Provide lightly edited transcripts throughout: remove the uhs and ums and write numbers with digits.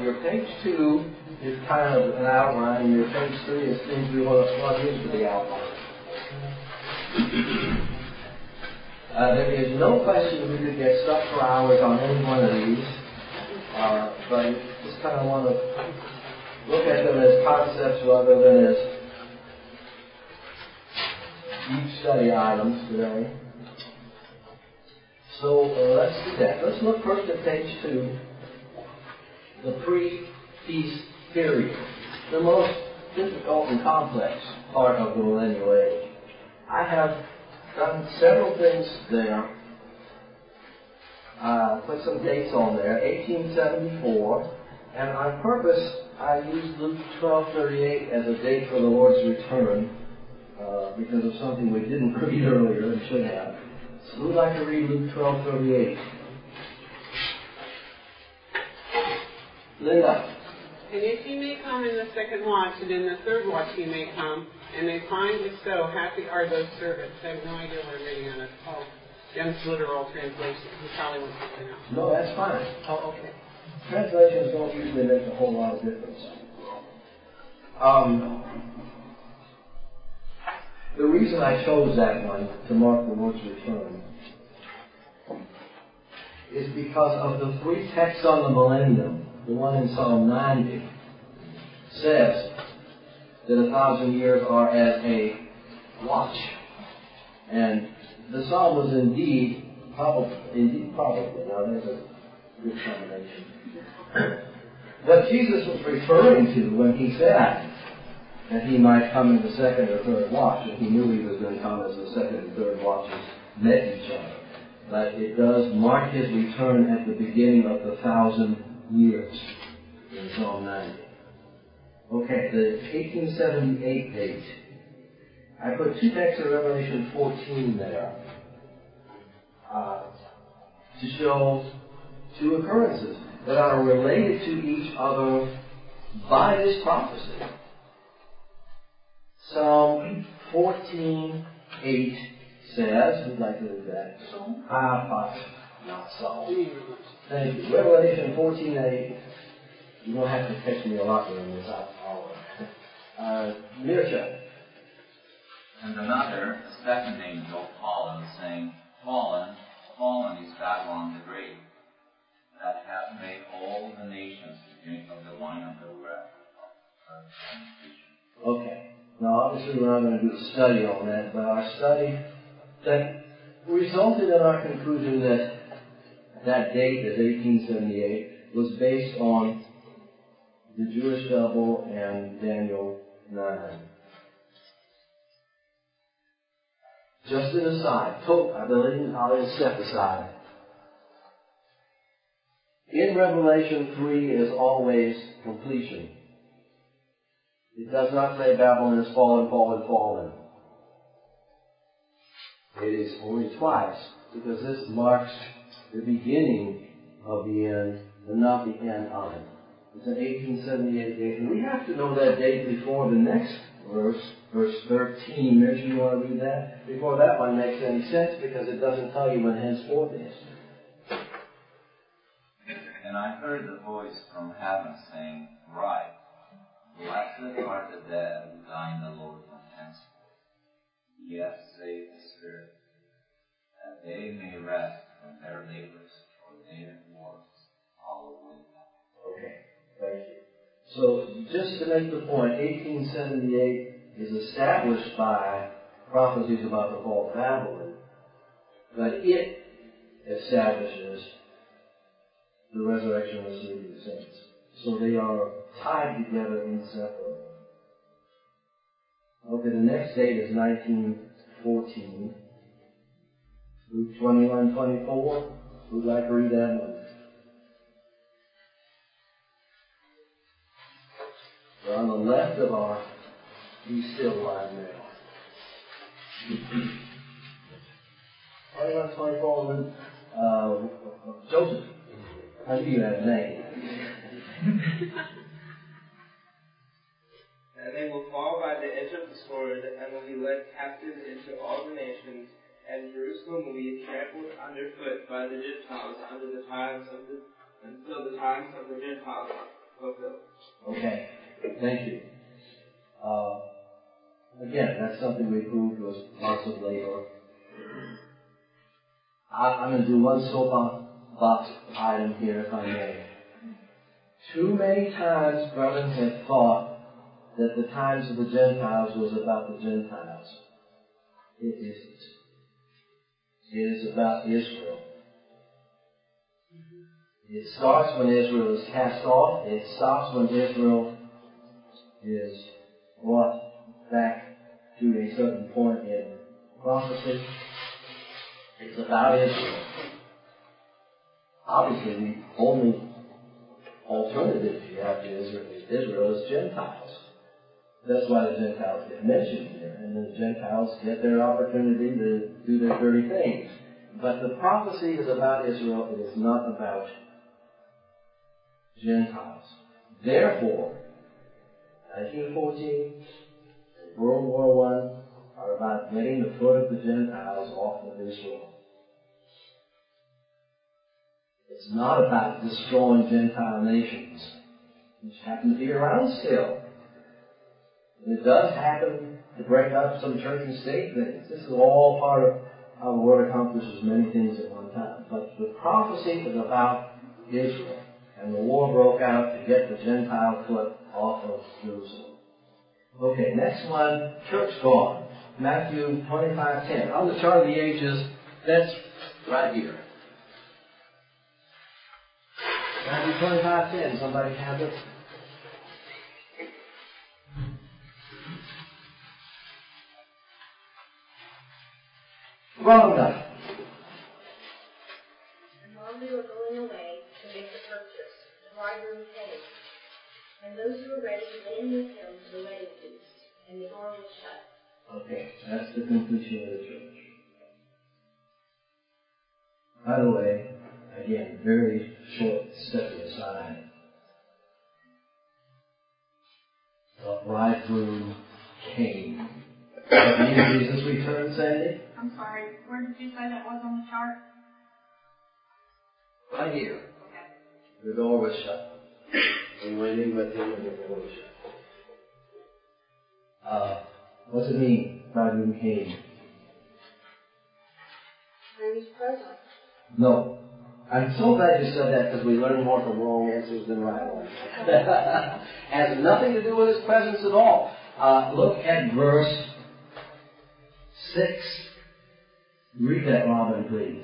your page 2 is kind of an outline, and your page 3 is things we want to plug into the outline. There is no question we could get stuck for hours on any one of these, but we just kind of want to look at them as concepts rather than as deep study items today. So let's do that. Let's look first at page 2, the pre-peace period, the most difficult and complex part of the millennial age. I have done several things there. Put some dates on there, 1874, and on purpose I used Luke 12:38 as a date for the Lord's return because of something we didn't read earlier and should have. So who'd like to read Luke 12:38? Linda. And if ye may come in the second watch, and in the third watch ye may come, and they find it so, happy are those servants. I have no idea what I'm reading on it. Oh, Jen's literal translation. He probably wants something else. No, that's fine. Oh, okay. Translations don't usually make a whole lot of difference. The reason I chose that one to mark the Lord's return is because of the 3 texts on the millennium. The one in Psalm 90 says that 1,000 years are as a watch. And the psalm was indeed probably. Now there's a good combination. What Jesus was referring to when he said that he might come in the second or third watch, and he knew he was going to come as the second and third watches met each other. But it does mark his return at the beginning of the 1,000 years in Psalm 90. Okay, the 1878 date. I put 2 texts of Revelation 14 there to show 2 occurrences that are related to each other by this prophecy. Psalm 14:8 says, who'd like to read that? Psalm? Not Psalm. Thank you. Revelation 14:8. You don't have to text me a lot during this hour. Mircha. And another, a second angel, followed, saying, Fallen, fallen is Babylon the Great, that hath made all the nations to drink of the wine of her wrath. Okay. Now, obviously, we're not going to do a study on that, but our study that resulted in our conclusion that that date is 1878 was based on the Jewish double and Daniel 9. Just an aside, I'll step aside. In Revelation 3 is always completion. It does not say Babylon is fallen, fallen, fallen. It is only twice, because this marks the beginning of the end, and not the end of it. It's an 1878 date, and we have to know that date before the next verse, verse 13. Mitch, you want to read that? Before that one makes any sense, because it doesn't tell you when henceforth is. And I heard the voice from heaven saying, Write, blessed are the dead who die in the Lord from henceforth. Yes, saith the Spirit, that they may rest from their labors, for their works follow with them. Okay, thank you. So, just to make the point, 1878 is established by prophecies about the fall of Babylon, but it establishes the resurrection of the sleeping saints. So they are tied together inseparably. Okay, the next date is 1914. Luke 21:24. Who'd like to read that one? We're on the left of our Be Still line now. 21:24, Luke. Joseph. I knew you had a name. And they will fall by the edge of the sword, and will be led captive into all the nations, and Jerusalem will be trampled underfoot by the Gentiles until the times of the Gentiles fulfilled. Okay, thank you. Again, that's something we proved was lots of labor. I'm going to do one soapbox item here, if I may. Too many times brothers have thought that the times of the Gentiles was about the Gentiles. It isn't. It is about Israel. It starts when Israel is cast off. It stops when Israel is brought back to a certain point in prophecy. It's about Israel. Obviously, the only alternative you have to Israel is Gentiles. That's why the Gentiles get mentioned here. And the Gentiles get their opportunity to do their dirty things. But the prophecy is about Israel. It is not about Gentiles. Therefore, 1914 and World War I are about getting the foot of the Gentiles off of Israel. It's not about destroying Gentile nations, which happen to be around still. And it does happen to break up some church and state things. This is all part of how the Lord accomplishes many things at one time. But the prophecy is about Israel. And the war broke out to get the Gentile foot off of Jerusalem. Okay, next one, church gone. Matthew 25:10. On the chart of the ages, that's right here. Matthew 25:10. Somebody have it? Rhonda. And while they were going away to make the purchase, the bridegroom came. And those who were ready went in with him to the wedding feast, and the door was shut. Okay, that's the completion of the church. By the way, again, very short stepping aside. The bridegroom came. Does that mean Jesus returned, Sandy? I'm sorry, where did you say that was on the chart? Right here. Okay. The door was shut. We went in with him and the door was shut. What's it mean, bridegroom came? And he's present. No. I'm so glad you said that because we learn more from wrong answers than right ones. Has nothing to do with his presence at all. Look at verse 6. Read that, Robin, please.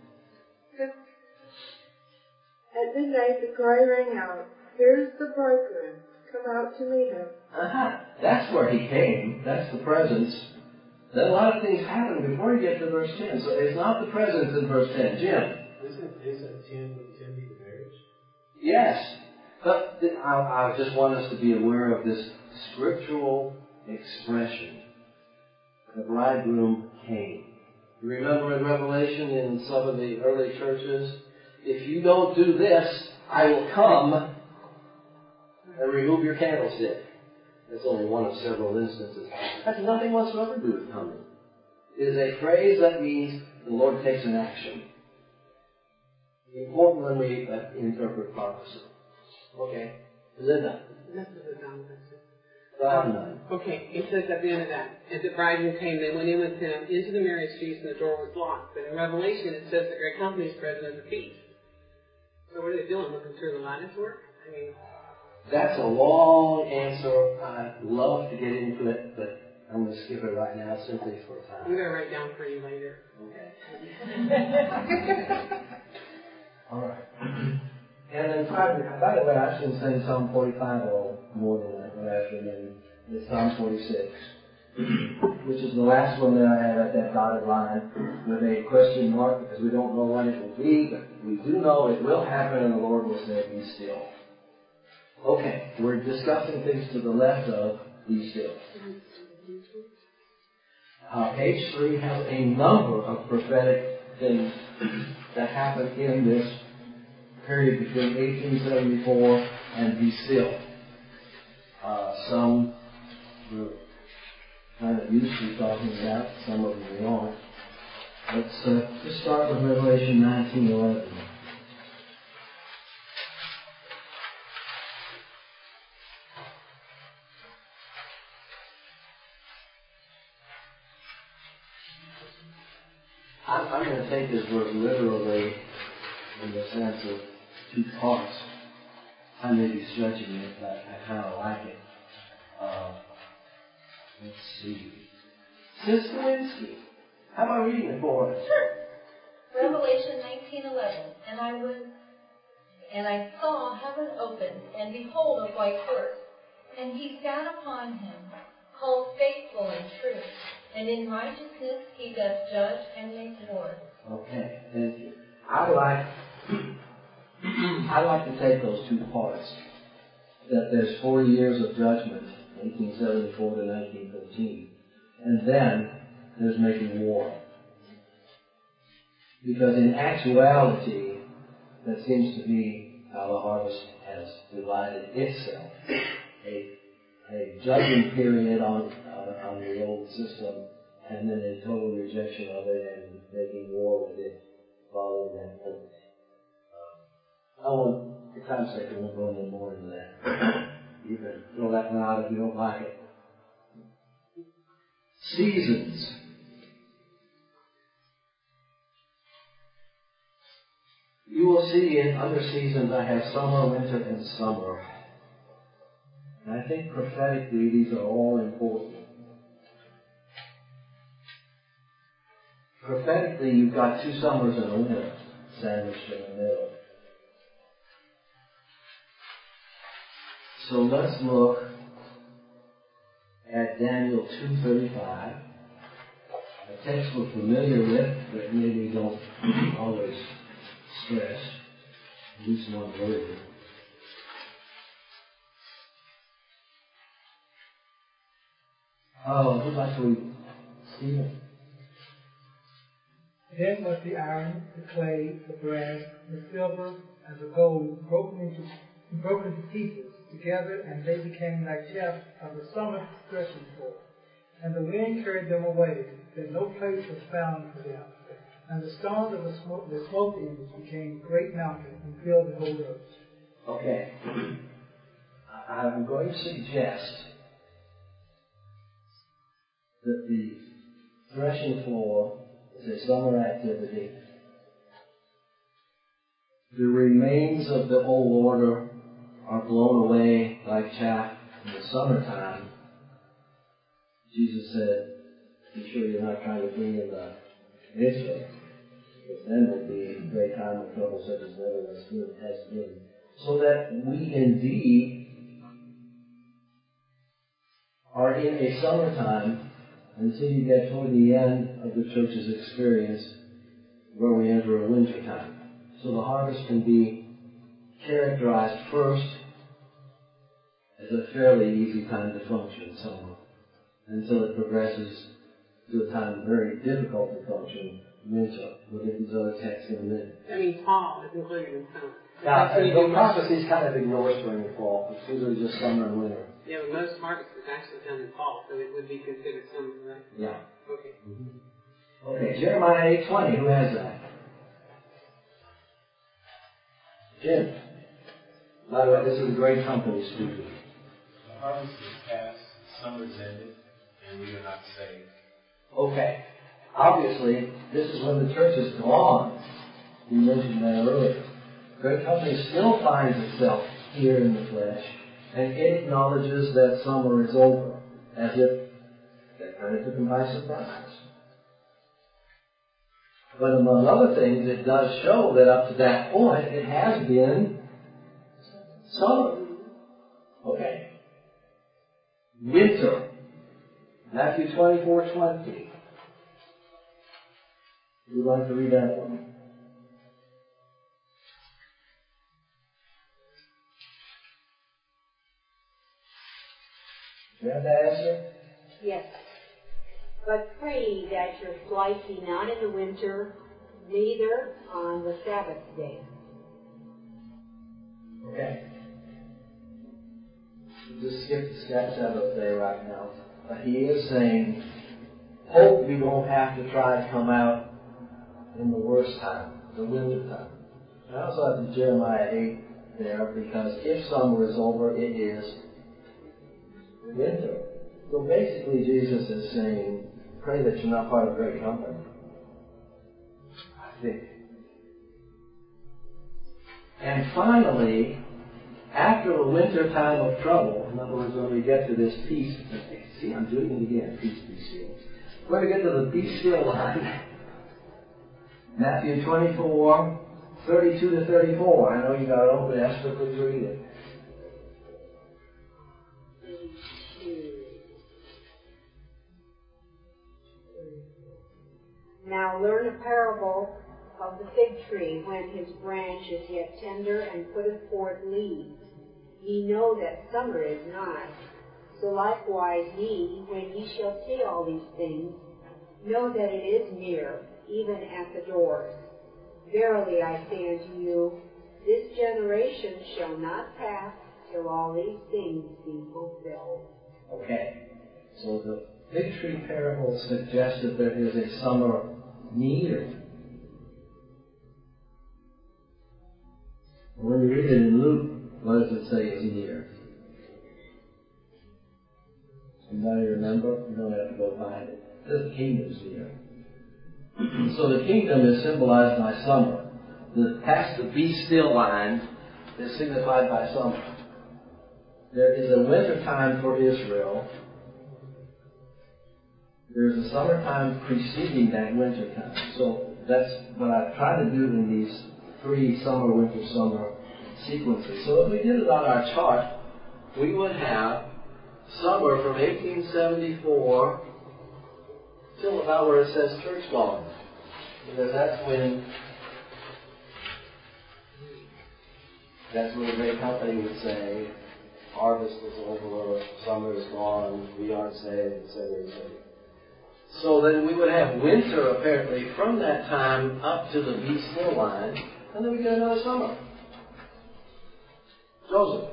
At midnight the cry rang out, "Here is the bridegroom, come out to meet him." That's where he came. That's the presence. Then a lot of things happen before you get to verse 10. So it's not the presence in verse 10. Jim? Isn't 10 be the marriage? Yes. But I just want us to be aware of this scriptural expression. The bridegroom came. You remember in Revelation in some of the early churches, if you don't do this, I will come and remove your candlestick. That's only one of several instances. That's nothing whatsoever to do with coming. It is a phrase that means the Lord takes an action. Important when we interpret prophecy. Okay. Linda. Okay, it says at the end of that, as the bridegroom came, they went in with him into the marriage feast and the door was locked. But in Revelation it says that great company is present at the feast. So what are they doing, looking through the lattice work? I mean... That's a long answer. I'd love to get into it, but I'm going to skip it right now simply for time. I'm going to write down for you later. Okay. All right. And then finally, by the way, I shouldn't sing Psalm 45 or more than that, but actually it's Psalm 46, which is the last one that I have at that dotted line with a question mark because we don't know when it will be, but we do know it will happen and the Lord will say, "Be still." Okay, we're discussing things to the left of "Be still." Page 3 has a number of prophetic things that happen in this period between 1874 and "Be still." Some we're kind of used to talking about, some of them we aren't. Let's just start with Revelation 19:11. I'm going to take this word literally in the sense of two parts. I may be stretching it, but I kind of like it. Let's see. Sis Lewinsky, how about reading it for us? Sure. Revelation 19:11. And I saw heaven opened, and behold, a white horse. And he sat upon him, called Faithful and True. And in righteousness he doth judge and make war. Okay, thank you. I like to take those two parts. That there's 40 years of judgment, 1874 to 1913. And then there's making war. Because in actuality, that seems to be how the harvest has divided itself. A judgment period on the old system, and then a total rejection of it and making war with it following that point. For time's sake, I won't go any more into that. You can throw that one out if you don't like it. Seasons. You will see under seasons I have summer, winter, and summer. And I think prophetically these are all important. Prophetically, you've got 2 summers and a winter sandwiched in the middle. So let's look at Daniel 2:35, a text we're familiar with, but maybe don't always stress, at least one word. Oh, who'd like to read? Stephen. Then was the iron, the clay, the brass, the silver, and the gold broken into pieces together, and they became like chaff of the summer threshing floor. And the wind carried them away, that no place was found for them. And the stones of the smoke image became great mountains and filled the whole earth. Okay. I'm going to suggest that the threshing floor is a summer activity. The remains of the old order are blown away like chaff in the summertime. Jesus said, "Be sure you're not trying to bring in the winter, because then will be a great time of trouble such as never has been." So that we indeed are in a summertime until you get toward the end of the church's experience where we enter a winter time. So the harvest can be characterized first as a fairly easy time to function somewhat, until it progresses to a time very difficult to function, winter. We'll get these other texts in a minute. I mean, fall is included in summer. Yeah, the prophecies kind of ignore spring and fall. It's usually just summer and winter. Yeah, but most harvest is actually done in fall, so it would be considered summer, right? Yeah. Okay. Mm-hmm. Okay, Jeremiah 8:20. Who has that? Jim. By the way, this is a great company speaking. The harvest is past, summer's ended, and we are not saved. Okay. Obviously, this is when the church is gone. We mentioned that earlier. Great company still finds itself here in the flesh, and it acknowledges that summer is over, as if that kind of took them by surprise. But among other things, it does show that up to that point, it has been summer. Okay. Winter. Matthew 24:20. Who would like to read that one? Do you have that answer? Yes. But pray that your flight be not in the winter, neither on the Sabbath day. Okay. Just skip the Sabbath day right now. But he is saying, hope you don't have to try to come out in the worst time, the winter time. I also have the Jeremiah 8 there, because if summer is over, it is winter. So basically Jesus is saying, pray that you're not part of great company. thick. And finally, after the winter time of trouble, in other words, when we get to this peace, see, I'm doing it again, peace, be still. When we get to the be still line, Matthew 24, 32 to 34. I know you got it open, Esther, please read it. Now learn a parable of the fig tree when his branch is yet tender and putteth forth leaves. Ye know that summer is nigh. So likewise ye, when ye shall see all these things, know that it is near, even at the doors. Verily I say unto you, this generation shall not pass till all these things be fulfilled. Okay. So the fig tree parable suggests that there is a summer near. When you read it in Luke, what does it say is near? Anybody remember? You don't have to go find it. It says the kingdom's near. So the kingdom is symbolized by summer. Past the be still line is signified by summer. There is a winter time for Israel. There's a summertime preceding that winter time. So that's what I've tried to do in these 3 summer, winter, summer sequences. So if we did it on our chart, we would have summer from 1874 till about where it says church going. Because that's when the great company would say, harvest is over, summer is gone, we aren't saved, etc., etc. So then we would have winter, apparently, from that time up to the be still line, and then we get another summer. Joseph.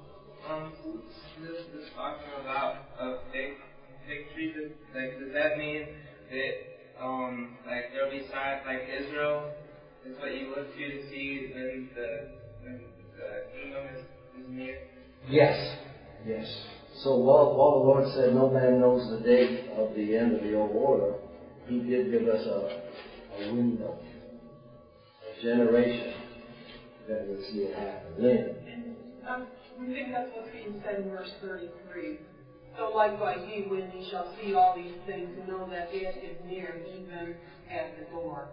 This talking about a fig tree, does that mean that there'll be signs like Israel is what you look to see when the kingdom is near? Yes. So while the Lord said no man knows the date of the end of the old order, He did give us a window, a generation that would see it happen. Lynn. We think that's what's being said in verse 33. So likewise ye, when ye shall see all these things, know that it is near, even at the door.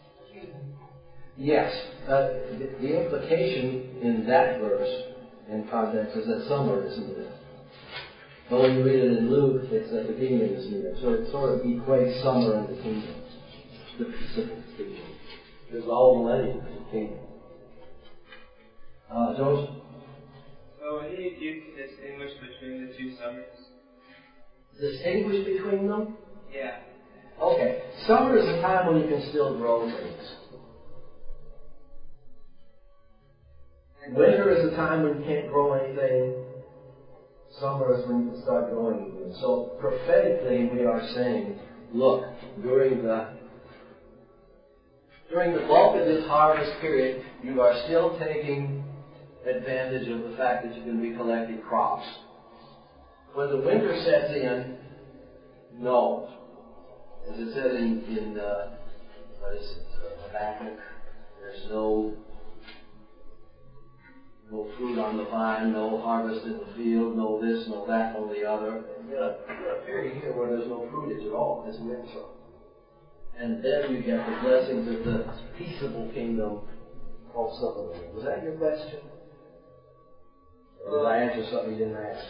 Yes. The implication in that verse, in context, is that summer is near. But when you read it in Luke, it's that the kingdom is near. So it sort of equates summer and the kingdom. The peaceable kingdom. There's all millennium in the kingdom. Joseph? So what do you do to distinguish between the 2 summers? Distinguish between them? Yeah. Okay. Summer is a time when you can still grow things. Winter is a time when you can't grow anything. Summer is when you can start growing again. So prophetically we are saying, look, during the bulk of this harvest period, you are still taking advantage of the fact that you can be collecting crops. When the winter sets in, no. As it says in Habakkuk, there's no fruit on the vine, no harvest in the field, no this, no that, no the other. You get a period here where there's no fruitage at all. It's winter. And then you get the blessings of the peaceable kingdom called summer. Was that your question? Or did I answer something you didn't ask?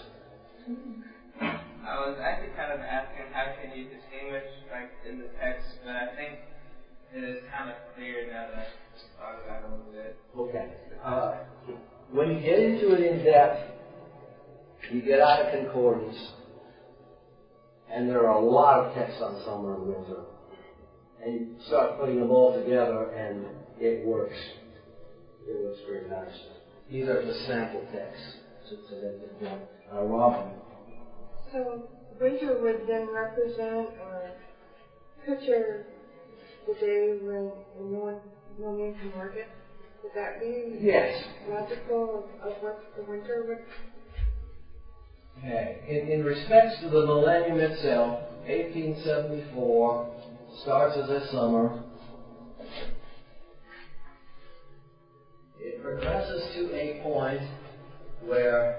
I was actually kind of asking how can you distinguish in the text, but I think it is kind of clear now that I thought about it a little bit. Okay. When you get into it in depth, you get out of concordance, and there are a lot of texts on summer and winter. And you start putting them all together, and it works. It works very nicely. These are just sample texts. To make the point. Robin. So winter would then represent or picture the day when no man can work it? Would that be logical of what the winter would? Okay. In respects to the millennium itself, 1874 starts as a summer, it progresses to a point where,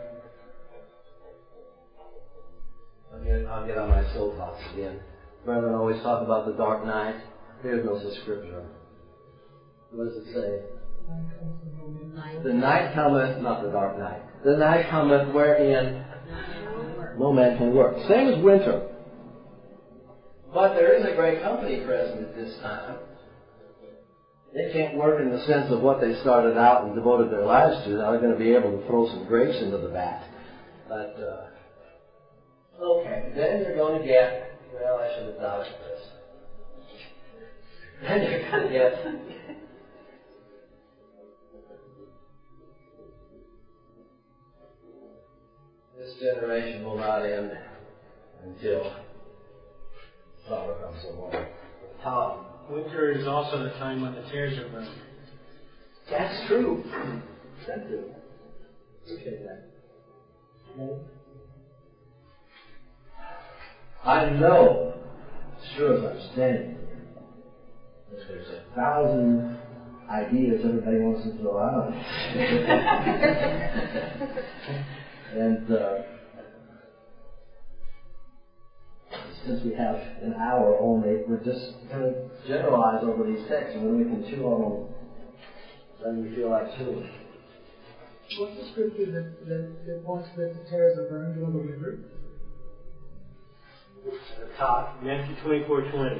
I'll get on my soapbox again. Brethren always talk about the dark night. There's no such scripture. What does it say? The night cometh, not the dark night. The night cometh wherein no man can work. Same as winter. But there is a great company present at this time. They can't work in the sense of what they started out and devoted their lives to. Now they're going to be able to throw some grapes into the vat. But, okay, then you're going to get, well, I should have dodged this. Then you're going to get this generation will not end until summer comes along. Tom. Winter is also the time when the tares are burned. That's true. That's true. Okay, then. Okay. I know, as sure as I'm standing here, that there's 1,000 ideas everybody wants to throw out. And since we have an hour only, we're just going to generalize over these texts, and when we can chew on them, then we feel like chewing. What's the scripture that points that the tares are burned during the winter? At the top. Matthew 24:20.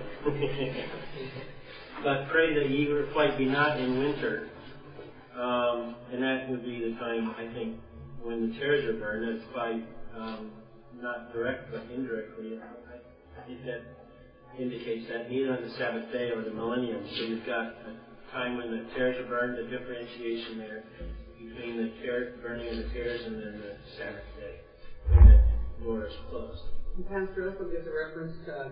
But pray that ye requite be not in winter. And that would be the time, I think, when the tares are burned. That's by not direct but indirectly. I think that indicates that neither on the Sabbath day or the millennium. So you've got a time when the tares are burned, the differentiation there between the burning of the tares and then the Sabbath day when the door is closed. And Pastor also gives a reference to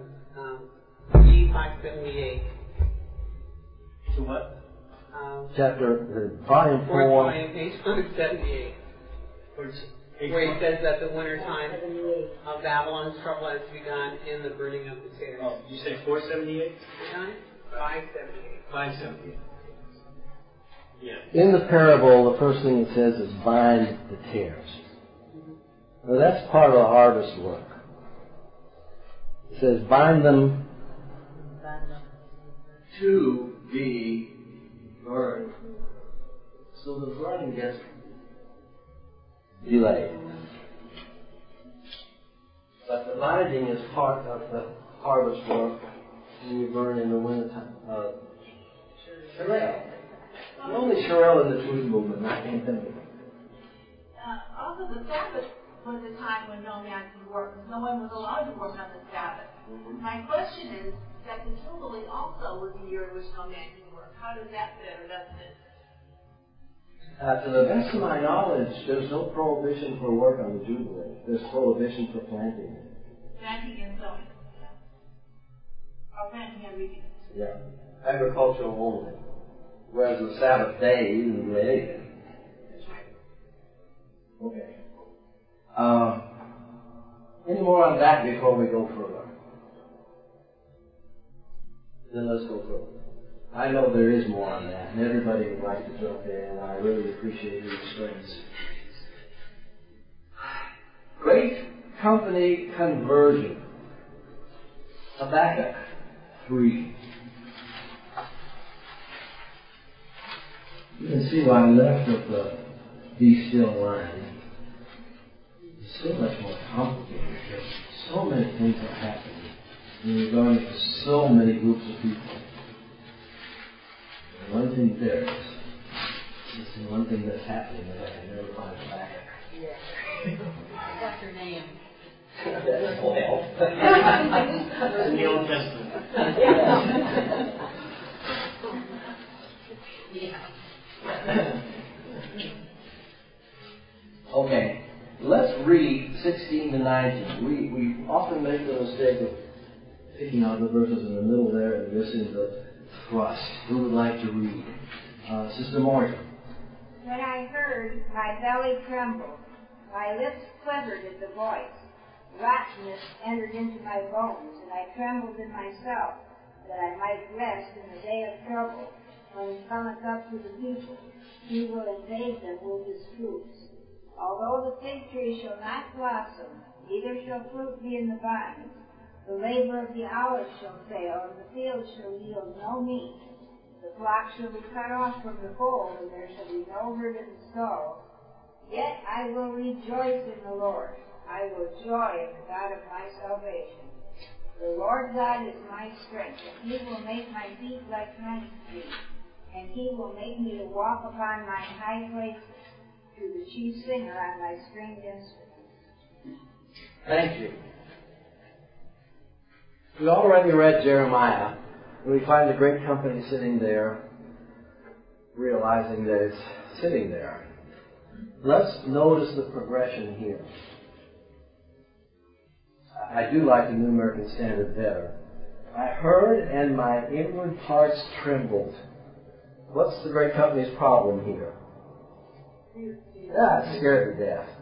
G578. To what? Volume 4. Fourth volume, page 578. Where he says that the winter time of Babylon's trouble has begun in the burning of the tares. Oh, you say 478? 578. 578. Yeah. In the parable, the first thing it says is bind the tares. Now that's part of the harvest work. It says bind them to be burned. So the burning gets delayed. But the binding is part of the harvest work when you burn in the wintertime. Sherelle. The only Sherelle in the truth movement, I can't think of it. Also, the Sabbath was a time when no man could work. No one was allowed to work on the Sabbath. My question is that the Jubilee also was a year in which no man could work. How does that fit, or doesn't it? To the best of my knowledge, there's no prohibition for work on the Jubilee. There's prohibition for planting. Planting and sowing. Or planting and reaping. Yeah. Agricultural only. Whereas the Sabbath day, you didn't do anything. That's right. Okay. Any more on that before we go further? Then let's go further. I know there is more on that, and everybody would like to jump in, and I really appreciate your restraints. Great company conversion. Habakkuk 3. You can see why left of the be still line. It's so much more complicated because so many things are happening in regard to so many groups of people. And one thing there is one thing that's happening that I can never find Habakkuk. Yeah. What's her name? That's oil. In the Old Testament. Okay, let's read 16 to 19. We often make the mistake of picking out the verses in the middle there and missing the thrust. Who would like to read? Sister Morgan. When I heard, my belly trembled, my lips quivered at the voice. Rottenness entered into my bones, and I trembled in myself, that I might rest in the day of trouble. when he cometh up to the people, he will invade them with his troops. Although the fig tree shall not blossom, neither shall fruit be in the vines, the labor of the olive shall fail, and the field shall yield no meat. The flock shall be cut off from the fold, and there shall be no herd in the stalls. Yet I will rejoice in the Lord. I will joy in the God of my salvation. The Lord God is my strength, and he will make my feet like hinds feet, and he will make me to walk upon my high places, to the chief singer on my stringed instruments. Thank you. We already read Jeremiah. We find the great company sitting there, realizing that it's sitting there. Let's notice the progression here. I do like the New American Standard better. I heard and my inward parts trembled. What's the great company's problem here? It's scared to death.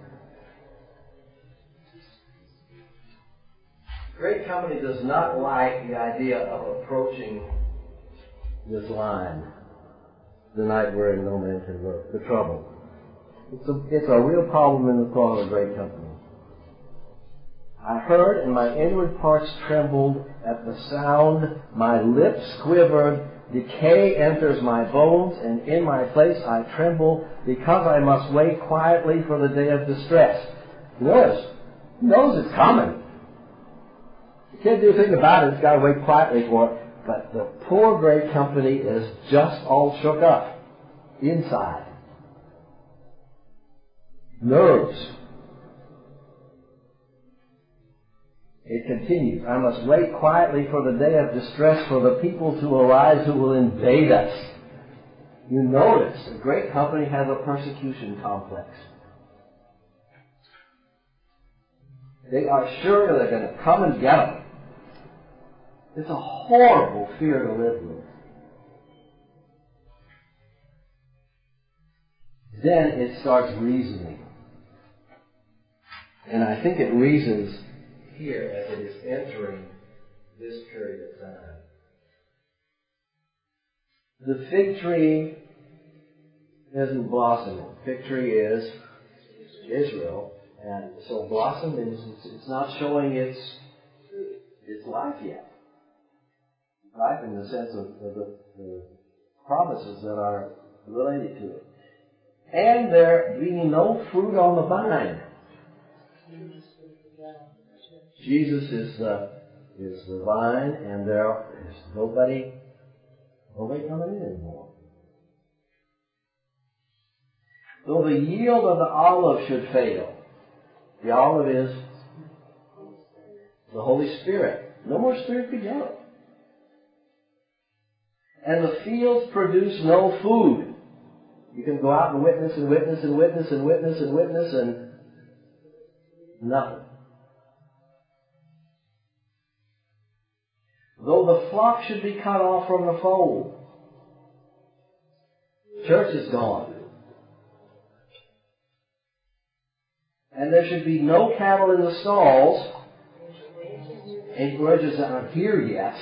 The great company does not like the idea of approaching this line the night wherein no man can look, the trouble. It's a real problem in the thought of the great company. I heard and my inward parts trembled at the sound. My lips quivered. Decay enters my bones, and in my place I tremble because I must wait quietly for the day of distress. Notice, he knows it's coming. You can't do a thing about it. He's got to wait quietly for it. But the poor great company is just all shook up inside. Nerves. It continues. I must wait quietly for the day of distress, for the people to arise who will invade us. You notice the great company has a persecution complex. They are sure they're going to come and get them. It's a horrible fear to live with. Then it starts reasoning. And I think it reasons here as it is entering this period of time. The fig tree isn't blossoming. Fig tree is Israel, and so blossom is it's not showing its life yet. Life in the sense of the promises that are related to it. And there being no fruit on the vine. Jesus is the vine, and there is nobody coming in anymore. Though the yield of the olive should fail, the olive is the Holy Spirit. No more Spirit together. And the fields produce no food. You can go out and witness and witness and witness and witness and witness and nothing. Though the flock should be cut off from the fold. Church is gone. And there should be no cattle in the stalls. Anchorages that aren't here yet.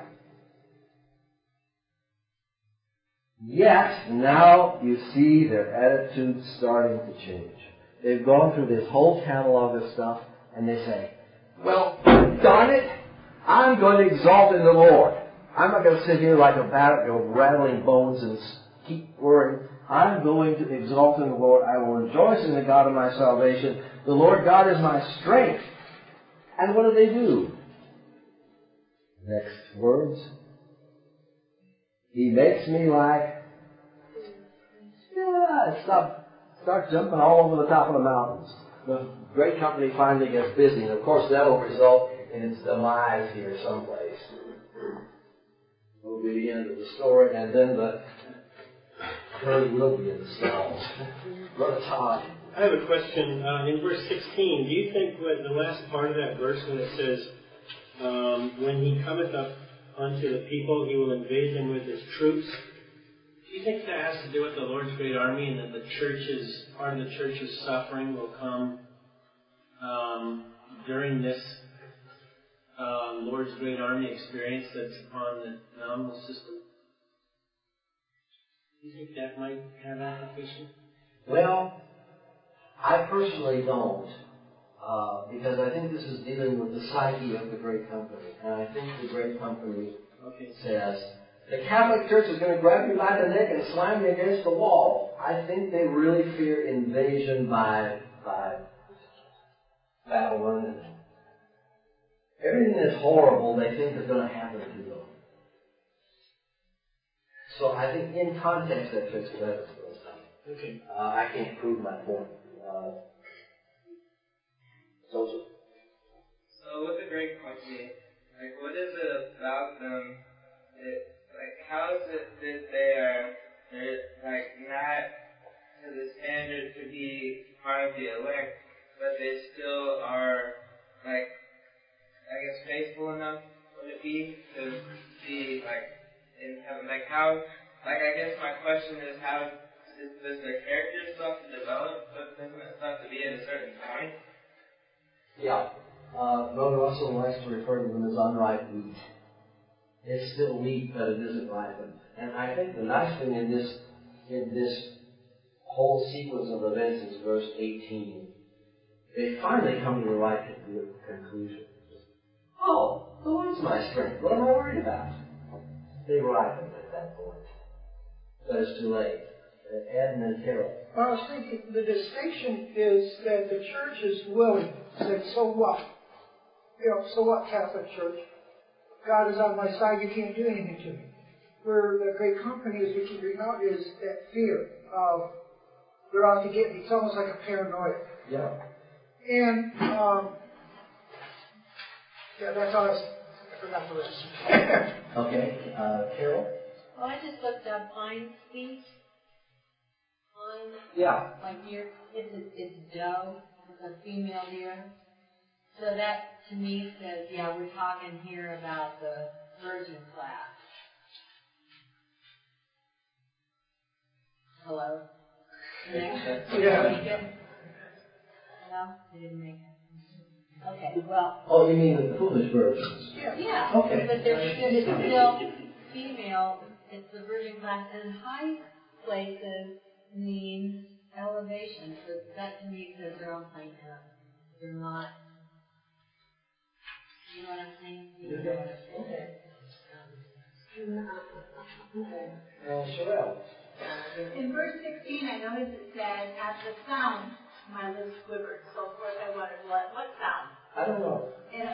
Yet, now you see their attitudes starting to change. They've gone through this whole catalog of stuff, and they say, well, darn it, I'm going to exalt in the Lord. I'm not going to sit here like a bat, rattling bones and keep worrying. I'm going to exalt in the Lord. I will rejoice in the God of my salvation. The Lord God is my strength. And what do? Next words. He makes me like, start jumping all over the top of the mountains. The great company finally gets busy, and of course that will result in its demise here someplace. It will be the end of the story, and then the herd will be in the stalls. Brother Todd. I have a question. In verse 16, do you think with the last part of that verse when it says, when he cometh up unto the people, he will invade them with his troops. Do you think that has to do with the Lord's great army, and that the church's part of the church's suffering will come during this Lord's great army experience that's upon the nominal system? Do you think that might have application? Well, I personally don't, because I think this is dealing with the psyche of the great company. And I think the great company says, the Catholic Church is going to grab you by the neck and slam you against the wall. I think they really fear invasion by Babylon. And everything that's horrible they think is going to happen to them. So I think in context that fits better. Okay. I can't prove my point. Joseph? So with the great company, like what is it about them? How is it that they're like not to the standard to be part of the elect, but they still are like I guess faithful enough would it be to be like in heaven? Like how? Like I guess my question is how does their character still have to develop? But doesn't it still have to be at a certain point? Yeah. Brother Russell likes to refer to them as unripe wheat. It's still wheat, but it isn't ripened. And I think the nice thing in this whole sequence of events is verse 18. They finally come to the right conclusion. Oh, the Lord's my strength. What am I worried about? They ripened at that point. But it's too late. Ed and then Carol. I was thinking the distinction is that the church is willing to say, so what? So what, Catholic Church? God is on my side, you can't do anything to me. Where the great company is, what you bring out, is that fear of they're out to get me. It's almost like a paranoia. Yeah. And, that's all I forgot the rest. Okay, Carol? Well, I just looked up Ein's speech. Yeah. Like deer, it's doe, it's a female deer. So that to me says, yeah, we're talking here about the virgin class. Hello? Yeah. No, they didn't make it. Okay, well. Oh, you mean the foolish virgins? Yeah. Okay. But it's still female. It's the virgin class, and high places means elevation. So that to me says they're on plane now. They're not. You know what I'm saying? You know what I'm saying? Okay. Sherelle. In verse 16, I noticed it said, at the sound, my lips quivered. So, of course, I wondered, what sound? I don't know.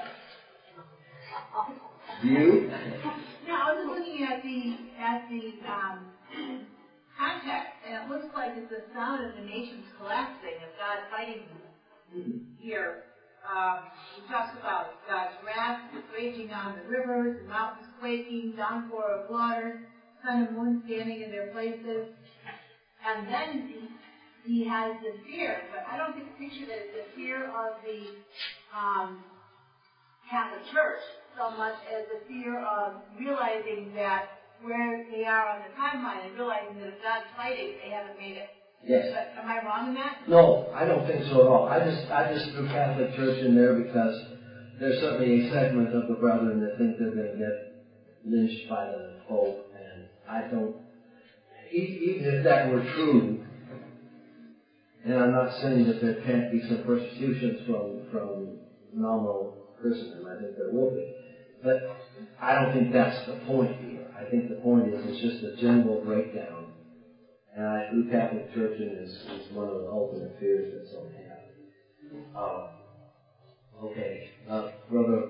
You? No, I was just looking at the context, and it looks like it's the sound of the nations collapsing, of God fighting here. It talks about God's wrath raging on the rivers, the mountains quaking, downpour of waters, sun and moon standing in their places. And then he has the fear, but I don't picture that it's the fear of the Catholic Church so much as the fear of realizing that where they are on the timeline and realizing that if God's fighting, they haven't made it. Yes. But am I wrong in that? No, I don't think so at all. I just threw Catholic Church in there because there's certainly a segment of the brethren that think they're going to get lynched by the Pope, and I don't. Even if that were true, and I'm not saying that there can't be some persecutions from nominal Christendom, I think there will be, but I don't think that's the point here. I think the point is it's just a general breakdown. And I threw Catholic Church in as one of the ultimate fears that some have. Okay. Brother.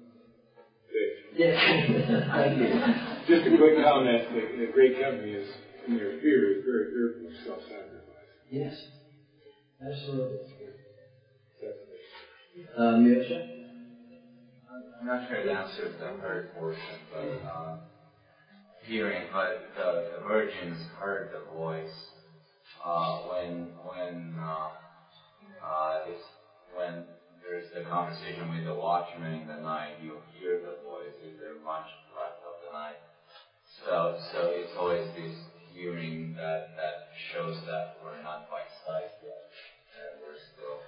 Yeah. Thank you. Just a quick comment. The great company is, in their fear, is very fearful of self-sacrifice. Yes. Absolutely. Mircea? I'm not sure it answers the herd portion, but hearing, but the virgins heard the voice when there's the conversation with the watchman in the night. You hear the voice. Is there much left of the night? So it's always this hearing that shows that we're not quite sight yet. That we're still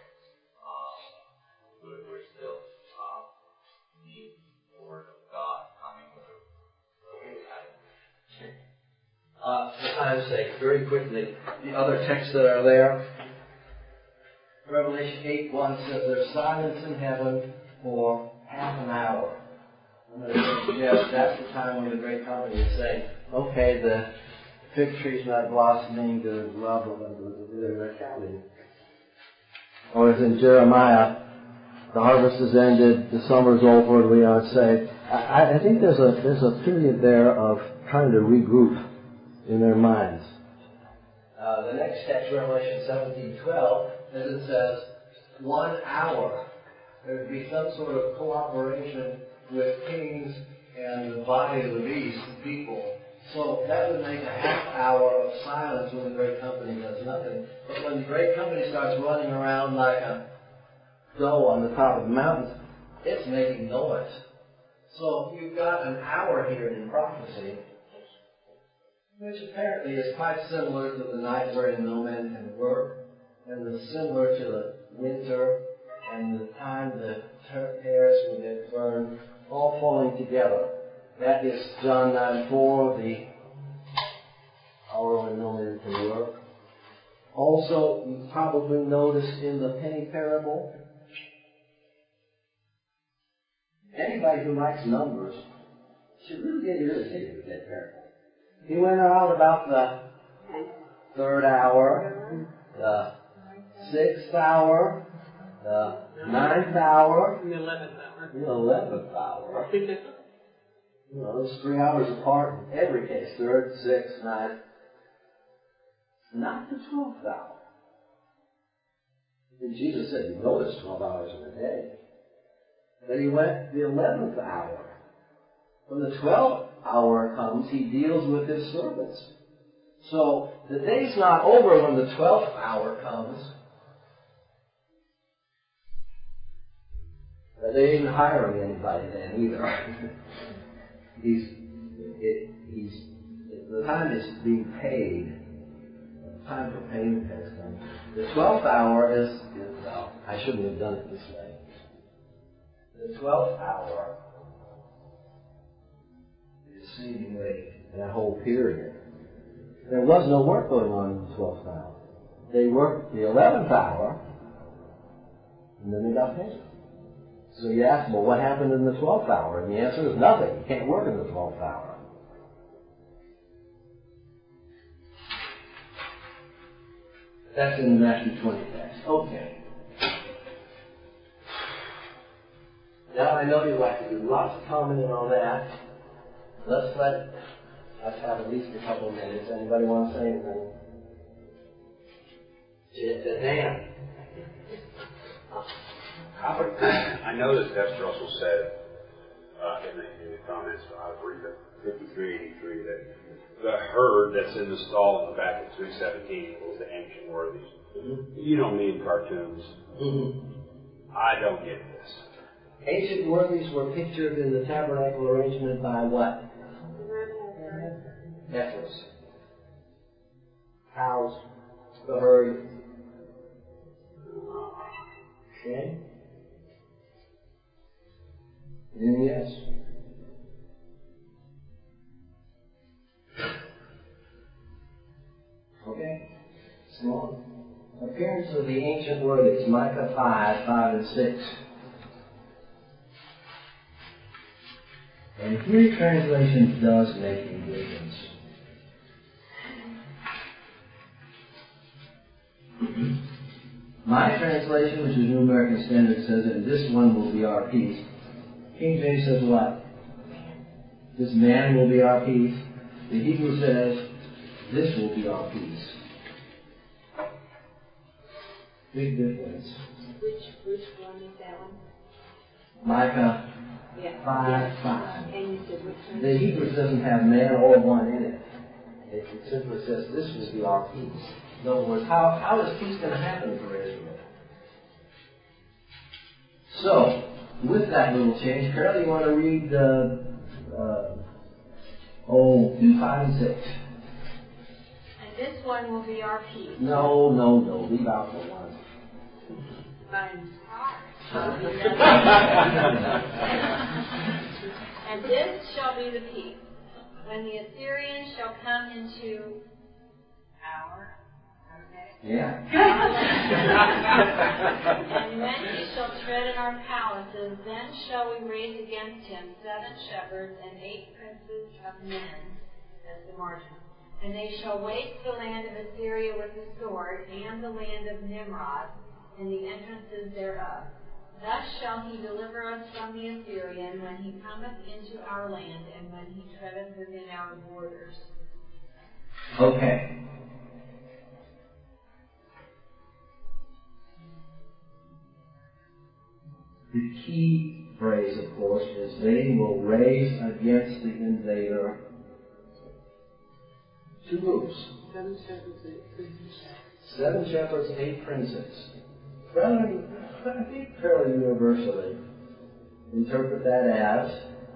need the word of God coming through. The time time's sake, very quickly, the other texts that are there. Revelation 8:1 says there's silence in heaven for half an hour. I'm going to suggest that's the time when the great company is saying, okay, the fig tree's not blossoming, the blah, blah, blah, they're counting. Or as in Jeremiah, the harvest is ended, the summer's over, we are saved. I think there's a period there of trying to regroup in their minds. The next text, Revelation 17:12, as it says, 1 hour. There would be some sort of cooperation with kings and the body of the beast, the people. So that would make a half hour of silence when the great company does nothing. But when the great company starts running around like a doe on the top of the mountain, it's making noise. So you've got an hour here in prophecy, which apparently is quite similar to the night wherein no man can work, and is similar to the winter and the time the hairs will get burned, all falling together. That is John 9:4, the hour when no man can work. Also, you probably noticed in the penny parable, anybody who likes numbers should really get irritated with that parable. He went out about the 3rd hour, the 6th hour, the 9th hour, the 11th hour. The 11th hour. You know, those 3 hours apart in every case, 3rd, 6th, 9th. Not the 12th hour. And Jesus said, you know there's 12 hours in a day. But he went the 11th hour. When the 12th hour comes, he deals with his servants. So the day's not over when the 12th hour comes. But they ain't hiring anybody then either. The time is being paid. The time for payment has come. The 12th hour is well, I shouldn't have done it this way. The 12th hour is seemingly that whole period. There was no work going on in the 12th hour. They worked the 11th hour, and then they got paid. So you ask, well, what happened in the 12th hour? And the answer is nothing. You can't work in the 12th hour. That's in the Matthew 20 text. Okay. Now I know you like to do lots of commenting on that. Let's let us have at least a couple of minutes. Anybody want to say anything? Dan. I noticed Esther also said in the comments, I was reading 5383, that the herd that's in the stall in the back of 317 was the ancient worthies. Mm-hmm. You know me in cartoons. Mm-hmm. I don't get this. Ancient worthies were pictured in the tabernacle arrangement by what? Heifers. Cows. The herd. Okay. Anything else? Okay. So on. Appearance of the ancient worthies, Micah 5 and 6. And here translation does make a difference. My translation, which is New American Standard, says that this one will be our peace. King James says what? This man will be our peace. The Hebrew says, this will be our peace. Big difference. Which one is that one? Micah 5:5. And you said which one? The Hebrew doesn't have man or one in it. It simply says, this will be our peace. In other words, how is peace going to happen for Israel? So, with that little change, Carol, you want to read 2, 5, and 6. And this one will be our peace. No. Leave out the one. I'm sorry. And this shall be the peace. When the Assyrians shall come into power. Okay. Yeah. And when he shall tread in our palaces, then shall we raise against him 7 shepherds and 8 princes of men. That's the margin. And they shall waste the land of Assyria with the sword, and the land of Nimrod, and the entrances thereof. Thus shall he deliver us from the Assyrian when he cometh into our land, and when he treadeth within our borders. Okay. The key phrase, of course, is they will raise against the invader 2 groups. 7 shepherds, 8 princes. 7 shepherds, 8 princes. Rather, I think fairly universally interpret that as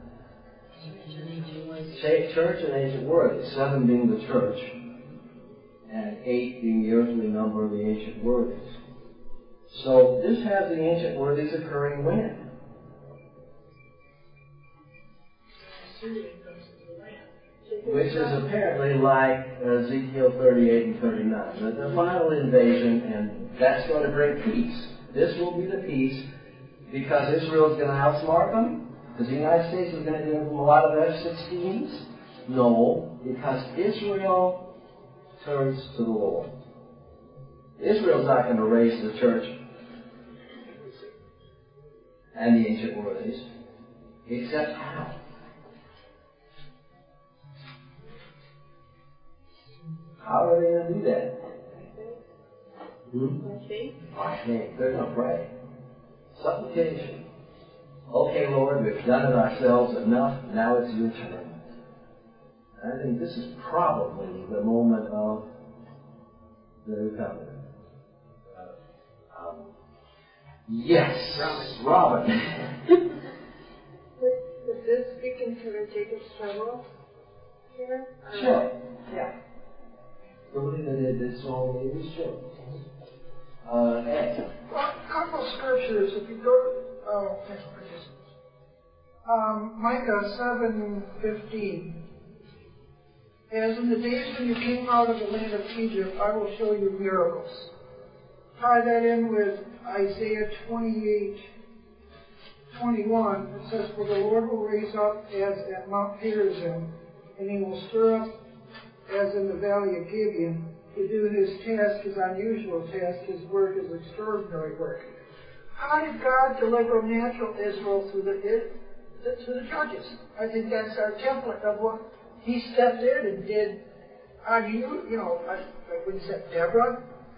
church and ancient worthies. 7 being the church, and 8 being the earthly number of the ancient worthies. So this has the ancient worthies occurring when? Which is apparently like Ezekiel 38 and 39. The final invasion, and that's going to bring peace. This will be the peace because Israel's going to outsmart them? Because the United States is going to give them a lot of F-16s? No, because Israel turns to the Lord. Israel's not going to raise the church and the ancient worthies, except how? How are they going to do that? By faith. By faith. They're going to pray. Supplication. Okay, Lord, we've done it ourselves enough. Now it's your turn. I think this is probably the moment of the new covenant. Yes, Robin. Would this be considered Jacob's trouble here? Sure. Yeah. Somebody that did this song, maybe sure. Ed. Well, a couple of scriptures. If you go to Micah 7:15. As in the days when you came out of the land of Egypt, I will show you miracles. Tie that in with Isaiah 28:21. It says, for the Lord will raise up as at Mount Perazim, and he will stir up as in the valley of Gibeon, to do his task, his unusual task, his work, his extraordinary work. How did God deliver natural Israel through the judges? I think that's our template of what he stepped in and did. Like when he said Deborah,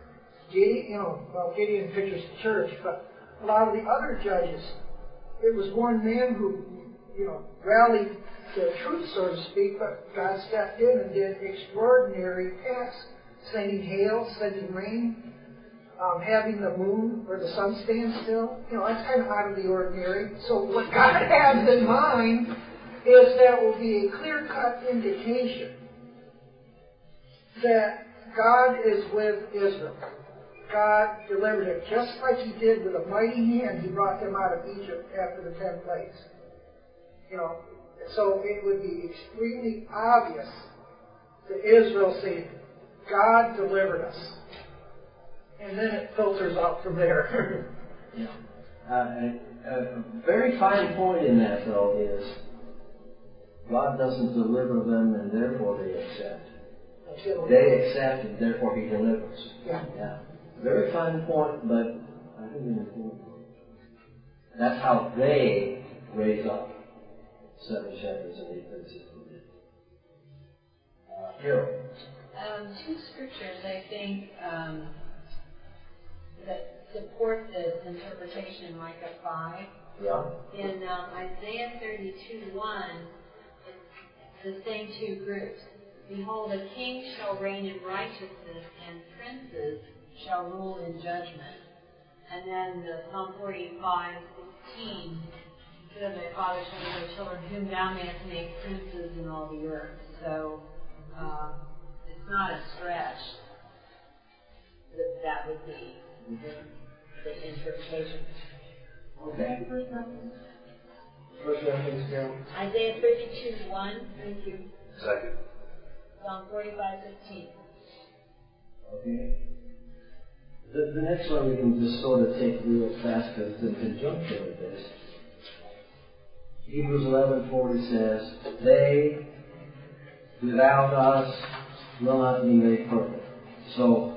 Gideon pictures the church, but a lot of the other judges, it was one man who, rallied the truth, so to speak, but God stepped in and did extraordinary tasks, sending hail, sending rain, having the moon or the sun stand still. That's kind of out of the ordinary. So what God has in mind is that will be a clear-cut indication that God is with Israel. God delivered it just like he did with a mighty hand. He brought them out of Egypt after the 10 plagues. So it would be extremely obvious to Israel saying, God delivered us. And then it filters out from there. A very fine point in that, though, is God doesn't deliver them and therefore they accept. They accept and therefore he delivers. Yeah. Very fine point, but I think an important point. That's how they raise up 7 shepherds and 8 princes. Harold. 2 scriptures, I think, that support this interpretation in Micah 5. Yeah. In Isaiah 32:1, it's the same 2 groups. Behold, a king shall reign in righteousness, and princes shall rule in judgment. And then the Psalm 45:16, so thy father shall be thy children, whom thou mayest make princes in all the earth. So it's not a stretch that would be the interpretation. Okay. First reference, Carol. Isaiah 32:1. Thank you. Second. Psalm 45:15. Okay? The next one we can just sort of take real fast because it's in conjunction with this. Hebrews 11:40 says, "They without us will not be made perfect." So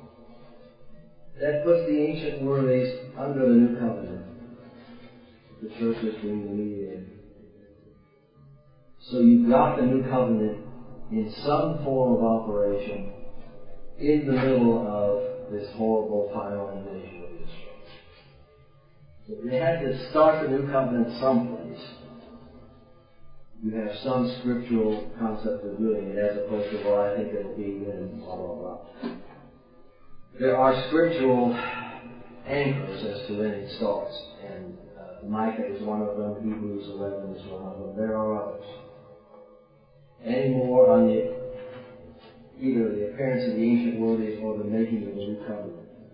that puts the ancient worthies under the new covenant. The church is being the mediator. So you've got the new covenant in some form of operation in the middle of this horrible final invasion of Israel. So they had to start the new covenant someplace. You have some scriptural concept of doing it as opposed to, well, I think it'll be when blah, blah, blah. There are scriptural anchors as to when it starts. And Micah is one of them. Hebrews 11 is one of them. There are others. Any more on either the appearance of the ancient worthies or the making of the new covenant?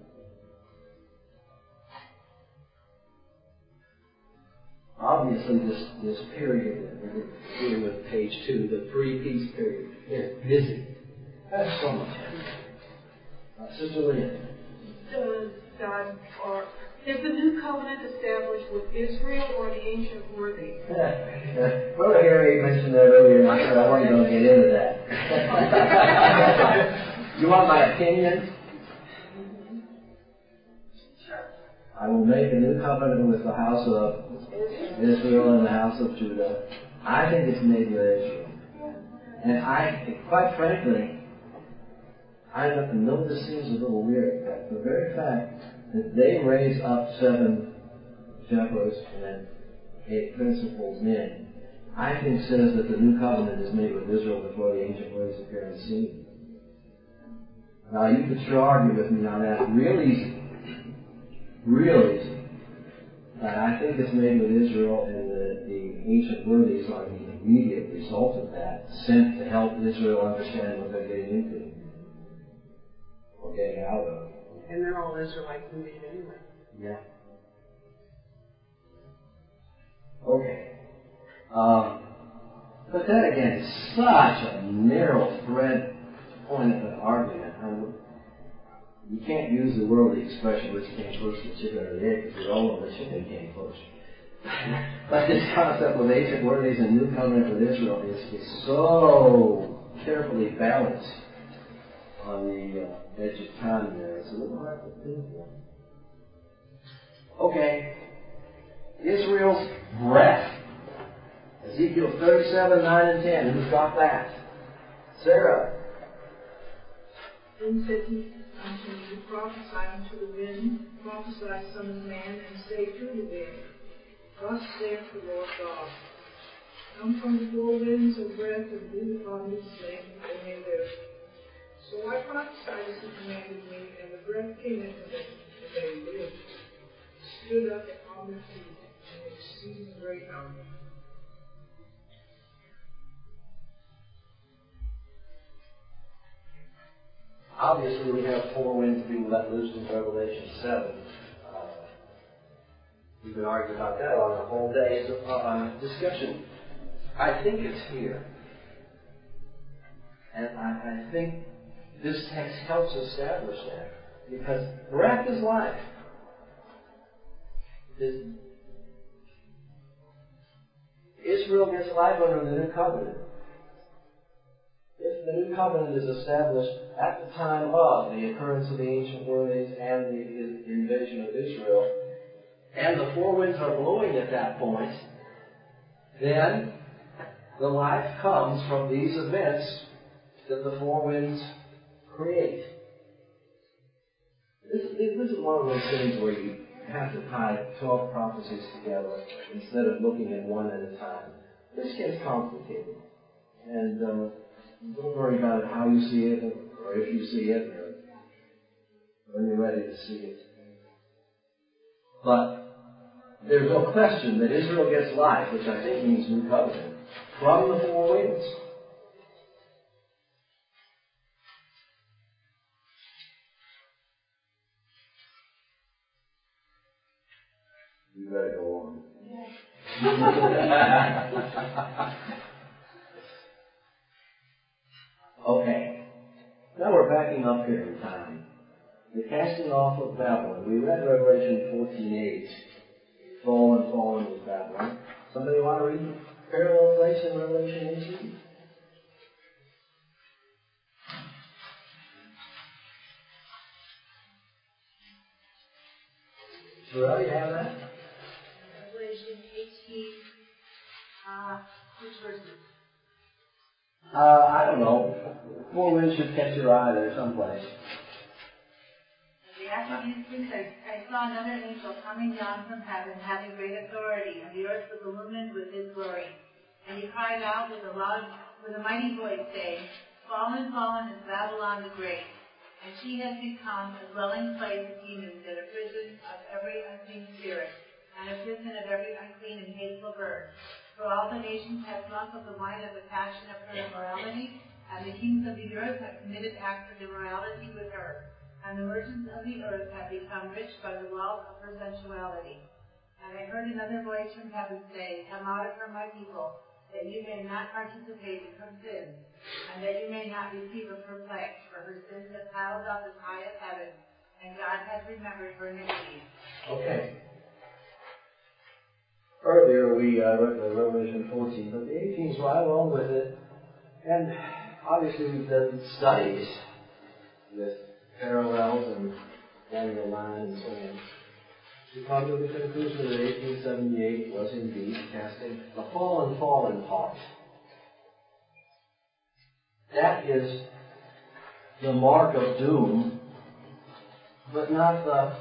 Obviously, this period that we're dealing with, page 2, the pre-peace period, is busy. That's so much happening. Sister Lynn. Is the new covenant established with Israel or the ancient worthies? Brother Harry mentioned that earlier, and I said I wasn't going to get into that. You want my opinion? Sure. I will make a new covenant with the house of Israel and the house of Judah. I think it's made with Israel. And quite frankly, I know this seems a little weird, but the very fact that they raise up 7 shepherds and 8 principal men, I think says that the new covenant is made with Israel before the ancient words appear in the scene. Now, you could sure argue with me on that real easy. Real easy. But I think it's made with Israel, and the ancient worthies are the immediate result of that, sent to help Israel understand what they're getting into. Or getting out of. And they're all Israelites indeed anyway. Yeah. Okay. But that again is such a narrow thread point of an argument. You can't use the worldly expression which came first, the chicken or the egg, because we all know the chicken came first. But this concept of ancient worthies and new covenant with Israel is so carefully balanced on the edge of time there. It's a little hard to pinpoint. Okay. Israel's breath. Ezekiel 37, 9 and 10. Who's got that? Sarah. Then said he unto me, prophesy unto the wind, prophesy, son of man, and say to the wind, thus saith the Lord God, come from the four winds of breath and breathe upon these slain, that they may live. So I prophesied as he commanded me, and the breath came into them, and they lived, stood up upon their feet, an exceeding great army. Obviously, we have 4 winds being let loose in Revelation 7. We could argue about that on a whole day's discussion. I think it's here. And I think this text helps establish that. Because breath is life. Israel gets life under the new covenant. If the new covenant is established at the time of the occurrence of the ancient worthies and the invasion of Israel, and the 4 winds are blowing at that point, then the life comes from these events that the 4 winds create. This is one of those things where you have to tie 12 prophecies together instead of looking at one at a time. This gets complicated. And don't worry about it, how you see it, or if you see it, or when you're ready to see it. But there's no question that Israel gets life, which I think means new covenant, from the 4 winds. You better go on. Okay. Now we're we're backing up here in time. The casting off of Babylon. We read Revelation 14:8. Fallen is Babylon. Somebody want to read the parallel place in Revelation 18? Terrell, you have that? Revelation 18. Which verses? I don't know. Four winds should catch your eye there someplace. After these things, I saw another angel coming down from heaven, having great authority, and the earth was illumined with his glory. And he cried out with a mighty voice, saying, Fallen, fallen is Babylon the Great, and she has become a dwelling place of demons and a prison of every unclean spirit, and a prison of every unclean and hateful bird. For all the nations have drunk of the wine of the passion of her immorality, and the kings of the earth have committed acts of immorality with her. And the merchants of the earth have become rich by the wealth of her sensuality. And I heard another voice from heaven say, Come out of her, my people, that you may not participate in her sins, and that you may not receive of her plagues, for her sins have piled up as high as heaven, and God has remembered her iniquities. Okay. Earlier we read the Revelation 14, but the 18 is right along with it. And obviously we've done studies with parallels and Daniel 9 and so on. We come to the conclusion that 1878 was indeed casting the fallen part. That is the mark of doom, but not the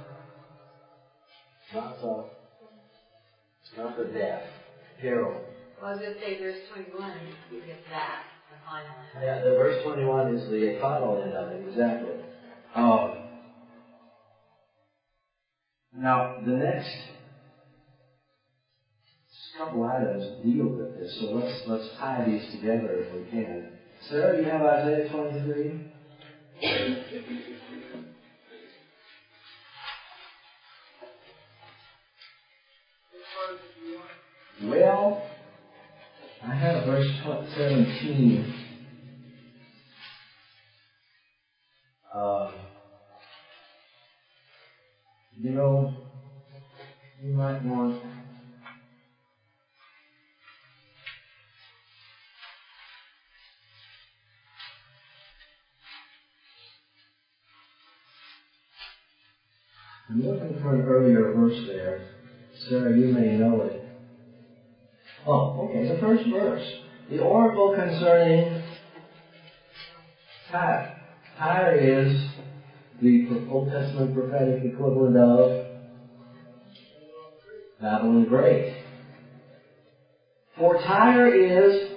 death. Carol. Well, I was going to say verse 21, you get that, the final end. Yeah, the verse 21 is the final end of it, exactly. Now, the next couple items deal with this, so let's tie these together if we can. Sarah, you have Isaiah 23? Well, I have verse 17. You might want I'm looking for an earlier verse there. Sarah, you may know it. Oh, okay, the first verse. The oracle concerning Tyre. Tyre is the Old Testament prophetic equivalent of Babylon the Great. For Tyre is,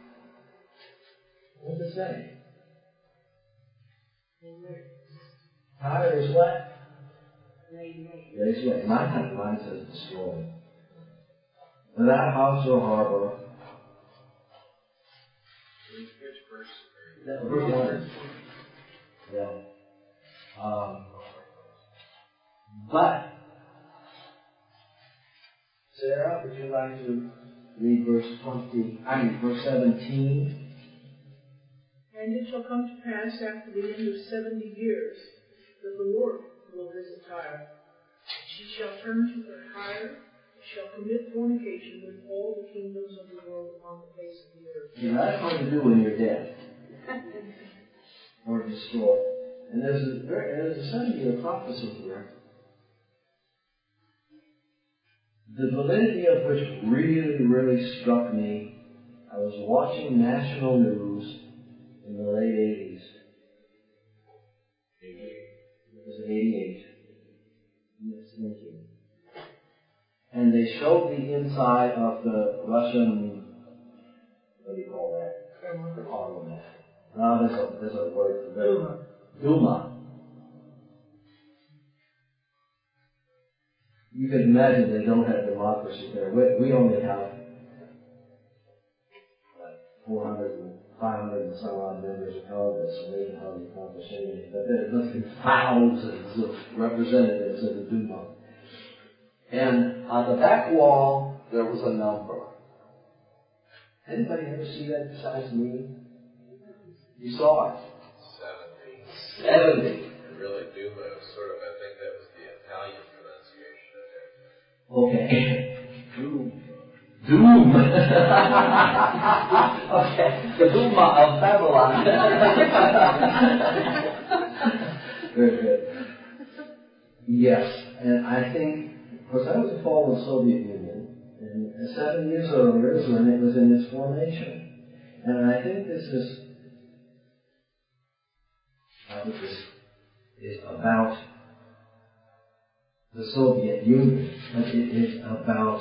what does it say? Tyre is what? Lays waste. Mine says destroyed. Without house or harbor. Verse 1. Yeah. But, Sarah, would you like to read verse 17? And it shall come to pass after the end of 70 years that the Lord will visit Tyre. She shall turn to her hire, shall commit fornication with all the kingdoms of the world upon the face of the earth. Yeah, that's hard to do when you're dead. Or destroyed. And there's a 7-year prophecy here. The validity of which really, really struck me. I was watching national news in the late 80s. It was 88. Yes, thank you. And they showed the inside of the Russian, what do you call that? Parliament. No, there's a word for that. Duma. You can imagine they don't have democracy there. We only have 400 and 500 and some odd members of Congress, and they can hardly accomplish anything. But there must be thousands of representatives in the Duma. And on the back wall, there was a number. Anybody ever see that besides me? You saw it. 70. And really, Duma was sort of, I think that was the Italian pronunciation of it. Okay. Doom. Okay. The Duma of Babylon. Very good. Yes, and I think, of course, that was the fall of the Soviet Union, and 7 years earlier is when it was in its formation. And I think this is about the Soviet Union, but it is about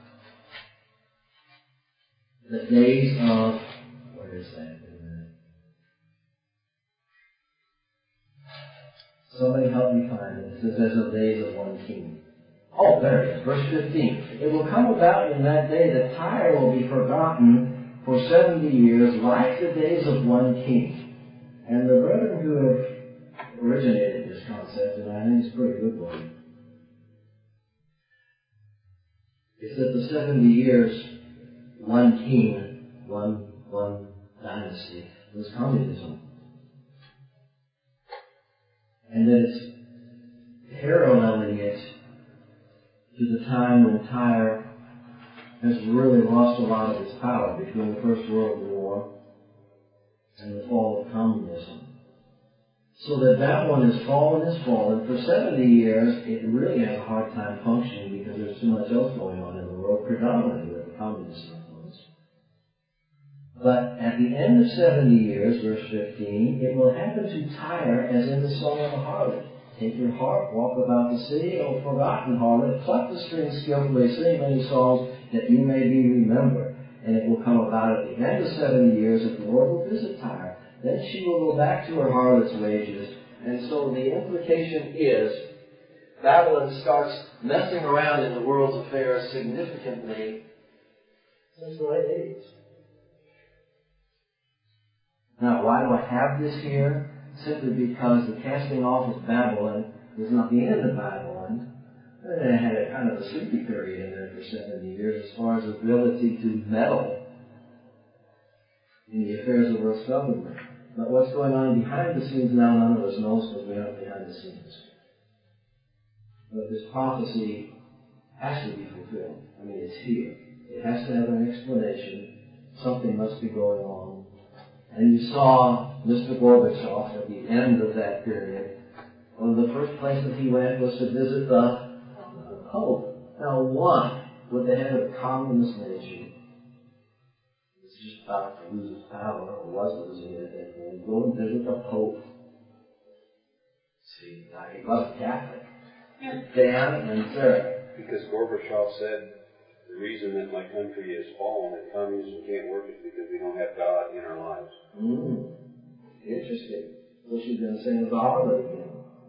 the days of, where is that? Somebody help me find it. It says, as the days of one king. Oh, there it is, verse 15. It will come about in that day that Tyre will be forgotten for 70 years, like the days of one king. And the brethren who have originated this concept, and I think it's a pretty good one, is that the 70 years, one king, one dynasty, was communism. And that it's paralleling it to the time when Tyre has really lost a lot of its power between the First World War and the fall of communism. So that Babylon has fallen. For 70 years, it really has a hard time functioning because there's too much else going on in the world, predominantly with the communist influence. But at the end of 70 years, verse 15, it will happen to Tyre as in the song of the harlot. Take your harp, walk about the city, O forgotten harlot, pluck the strings skillfully, sing many songs, that you may be remembered. And it will come about at the end of 70 years that the Lord will visit Tyre. Then she will go back to her harlot's wages. And so the implication is Babylon starts messing around in the world's affairs significantly since the late 80s. Now, why do I have this here? Simply because the casting off of Babylon was not the end of Babylon. They had a kind of a sleepy period in there for 70 years as far as ability to meddle in the affairs of Earth's government. But what's going on behind the scenes now, none of us knows because we aren't behind the scenes. But this prophecy has to be fulfilled. I mean, it's here. It has to have an explanation. Something must be going on. And you saw Mr. Gorbachev at the end of that period. One of the first places he went was to visit the Pope. Now, why would the head of a communist nation, was just about to lose his power, or was losing it at that point, go and visit the Pope? See, now he wasn't Catholic. Dan and Sarah. Because Gorbachev said, the reason that my country has fallen and communism can't work is because we don't have God in our lives. Interesting. So she's going to sing the harlot again.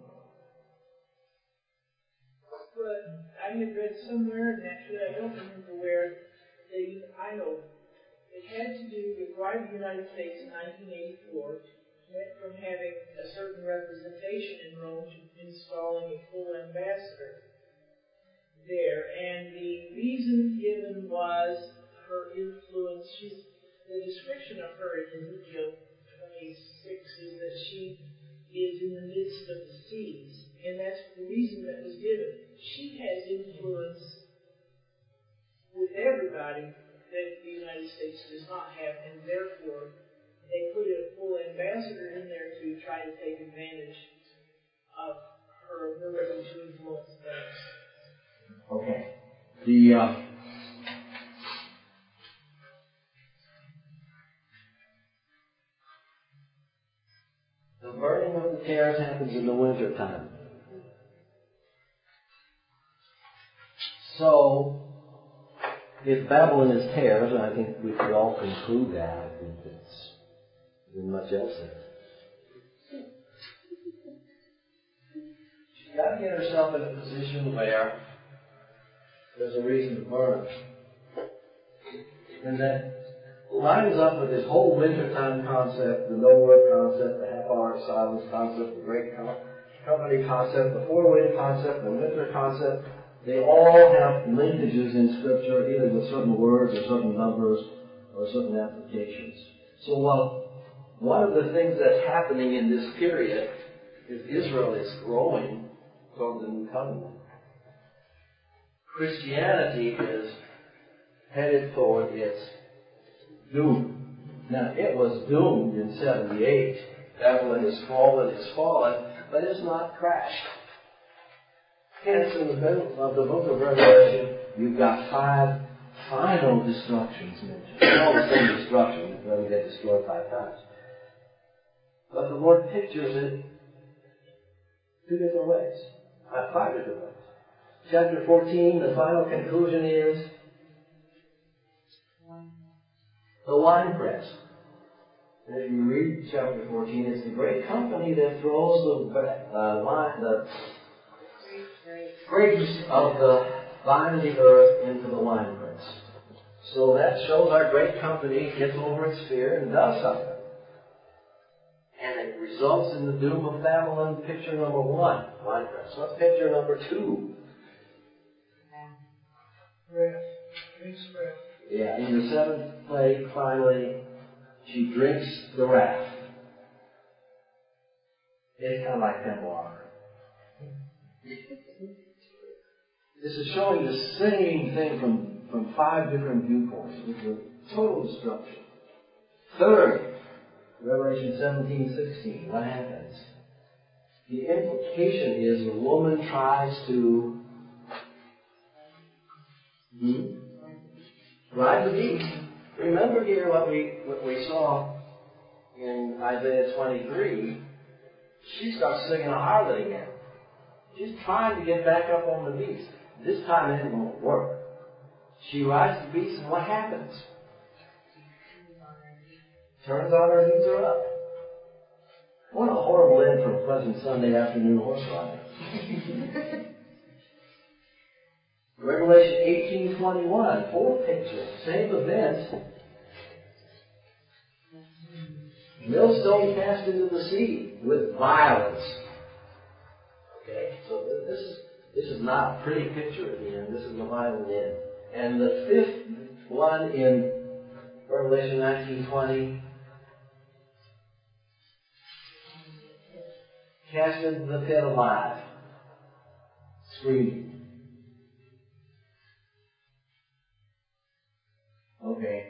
But I had read somewhere, and actually I don't remember where, I know it had to do with why the United States in 1984 went from having a certain representation in Rome to installing a full ambassador there. And the reason given was her influence. The description of her in Ezekiel 26 is that she is in the midst of the seas. And that's the reason that was given. She has influence with everybody that the United States does not have, and therefore they put a full ambassador in there to try to take advantage of her ability to influence things. Okay. The burning of the tares happens in the winter time. So, if Babylon is tares, and I think we could all conclude that, I think there's much else there. She's got to get herself in a position where there's a reason to burn. And that lines up with this whole wintertime concept, the no word concept, the half-hour silence concept, the great company concept, the four-wind concept, the winter concept. They all have linkages in Scripture, either with certain words or certain numbers or certain applications. So one of the things that's happening in this period is Israel is growing toward the new covenant. Christianity is headed toward its doom. Now, it was doomed in 78. Babylon is fallen, but it's not crashed. Hence, in the middle of the book of Revelation, you've got 5 final destructions mentioned. It's all the same destruction. It doesn't get destroyed 5 times. But the Lord pictures it 2 different ways. 5 different ways. Chapter 14, the final conclusion is the winepress. And if you read chapter 14, it's the great company that throws the grapes of the vine of the earth into the winepress. So that shows our great company gets over its fear and does something. And it results in the doom of Babylon, picture number 1, winepress. What's picture number 2? Wrath. Yeah, in the 7th plague, finally, she drinks the wrath. It's kind of like Benoit. This is showing the same thing from 5 different viewpoints, with the total destruction. Third, Revelation 17:16. What happens? The implication is the woman tries to ride the beast. Remember here what we saw in Isaiah 23. She starts singing a harlot again. She's trying to get back up on the beast. This time it won't work. She rides the beast, and what happens? Turns on her, leads her up. What a horrible end for a pleasant Sunday afternoon horse riding. Revelation 18:21, 4th picture, same event. Millstone cast into the sea with violence. Okay, so this is not a pretty picture at the end. This is a violent end. And the 5th one in Revelation 19:20, cast into the pit alive, screaming. Okay.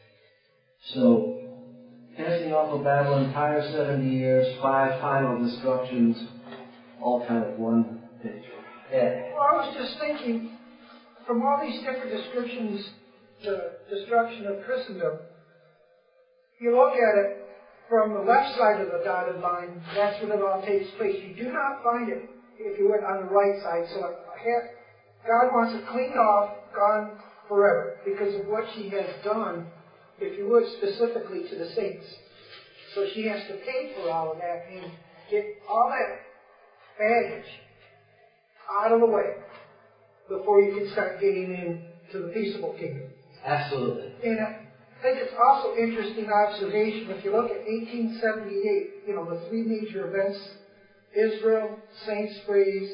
So, casting off of Babylon, entire 70 years, 5 final destructions, all kind of one picture. Yeah. Well, I was just thinking, from all these different descriptions, the destruction of Christendom, you look at it from the left side of the dotted line, that's when it all takes place. You do not find it if you went on the right side. So God wants it cleaned off, gone forever, because of what she has done, if you would, specifically to the saints. So she has to pay for all of that and get all that baggage out of the way before you can start getting into the peaceable kingdom. Absolutely. And I think it's also interesting observation, if you look at 1878, the 3 major events, Israel, saints raised,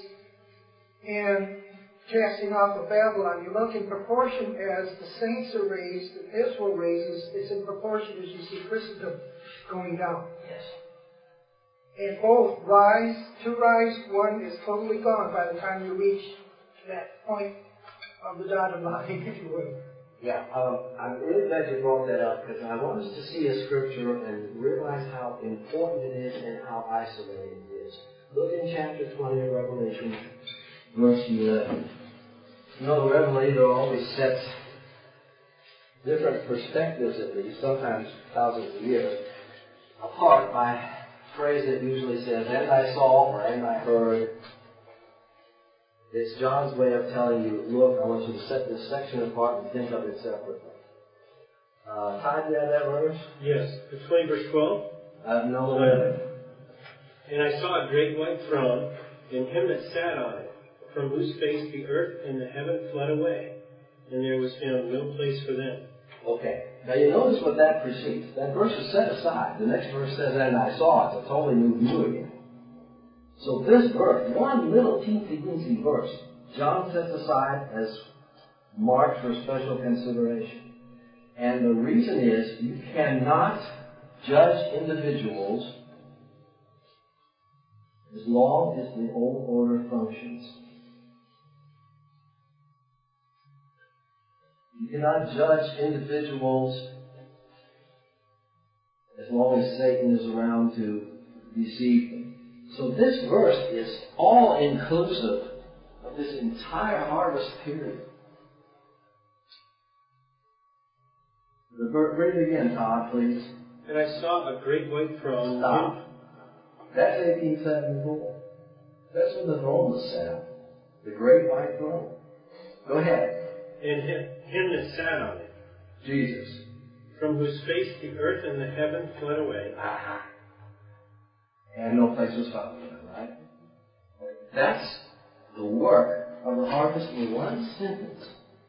and casting off of Babylon, you look in proportion as the saints are raised and Israel raises, it's in proportion as you see Christendom going down. Yes. And both rise, 2 rise, 1 is totally gone by the time you reach that point of the dotted line, if you will. Yeah, I'm really glad you brought that up, because I want us to see a scripture and realize how important it is and how isolated it is. Look in chapter 20 of Revelation, verse 11. The Revelator always sets different perspectives, at least, sometimes thousands of years, apart by a phrase that usually says, and I saw, or and I heard. It's John's way of telling you, look, I want you to set this section apart and think of it separately. Todd, you have that verse? Yes. It's 20 verse 12? No. 11. And I saw a great white throne, and him that sat on it, from whose face the earth and the heaven fled away, and there was found no place for them. Okay. Now you notice what that precedes. That verse is set aside. The next verse says, and I saw. It's a totally new view again. So this verse, one little teensy-weensy verse, John sets aside as marked for special consideration. And the reason is, you cannot judge individuals as long as the old order functions. You cannot judge individuals as long as Satan is around to deceive them. So this verse is all inclusive of this entire harvest period. Read it again, Todd, please. And I saw a great white throne. Stop. That's 1874. That's when the throne was set up. The great white throne. Go ahead. And him that sat on it. Jesus. From whose face the earth and the heaven fled away. Aha. And no place was found for them, right? That's the work of the harvest in one sentence.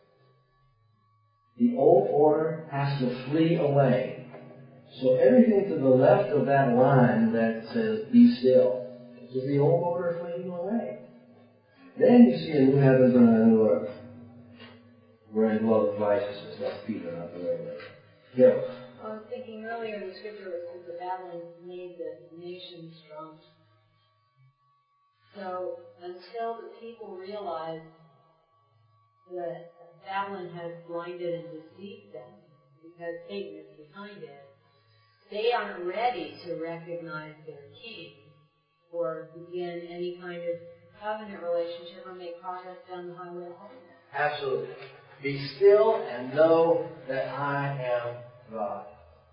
The old order has to flee away. So everything to the left of that line that says, be still, is the old order fleeing away. Then you see a new heavens and a new earth, wherein dwelleth righteousness. That's Peter, not the Revelation. Yes. I was thinking earlier in the scripture it says that Babylon made the nation strong. So until the people realize that Babylon has blinded and deceived them, because Satan is behind it, they aren't ready to recognize their king or begin any kind of covenant relationship or make progress down the highway of holiness. Absolutely. Be still and know that I am God.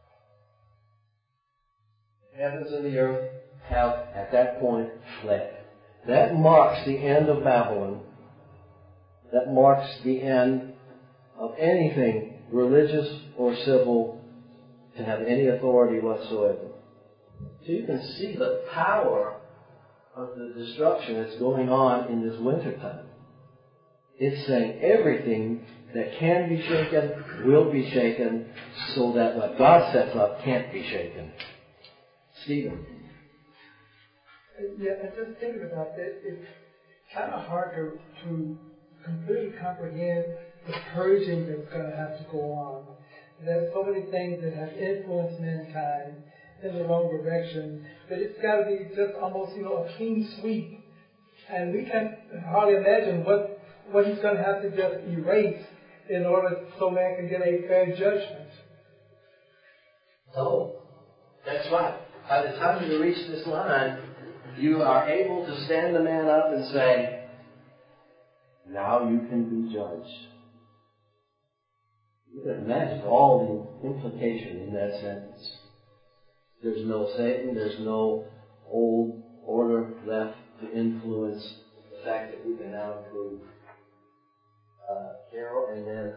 The heavens and the earth have, at that point, fled. That marks the end of Babylon. That marks the end of anything religious or civil to have any authority whatsoever. So you can see the power of the destruction that's going on in this wintertime. It's saying everything that can be shaken will be shaken, so that what God sets up can't be shaken. Stephen. Yeah, and just thinking about that, it's kind of hard to completely comprehend the purging that's going to have to go on. There's so many things that have influenced mankind in the wrong direction that it's got to be just almost, a clean sweep. And we can't hardly imagine what he's going to have to just erase in order so man can get a fair judgment. So, that's right. By the time you reach this line, you are able to stand the man up and say, now you can be judged. You can imagine all the implication in that sentence. There's no Satan, there's no old order left to influence the fact that we can now include Carol, and then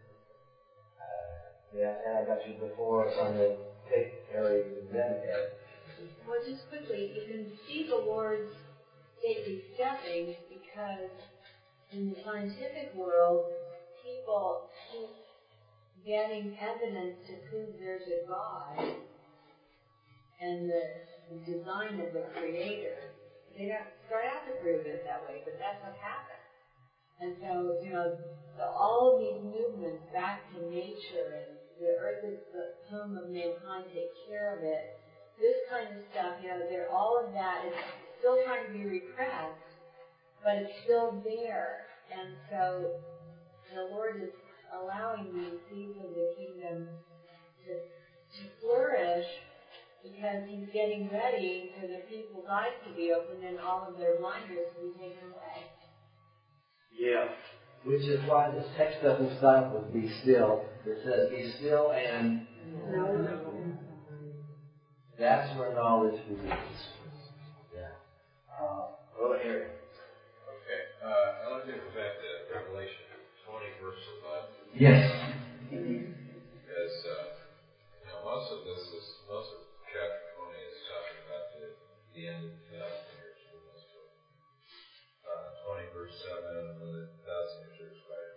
and I got you before on the take Harry and then Ed. Well, just quickly, you can see the Lord's stately stepping because in the scientific world, people keep getting evidence to prove there's a God and the design of the Creator. They don't start out to prove it that way, but that's what happens. And so, all of these movements back to nature and the earth is the home of mankind, take care of it. This kind of stuff, all of that is still trying to be repressed, but it's still there. And so the Lord is allowing these seeds of the kingdom to flourish because He's getting ready for the people's eyes to be opened and all of their blinders to be taken away. Yeah. Which is why this text doesn't stop with be still. It says be still and know. That's where knowledge begins. Yeah. Go ahead. Okay. I'd like to go back to Revelation 20, verse 11. Yes. Because, most of chapter 20 is talking about the end of the 1,000 years for the most part. 20, verse 7, when the 1,000 years are expired.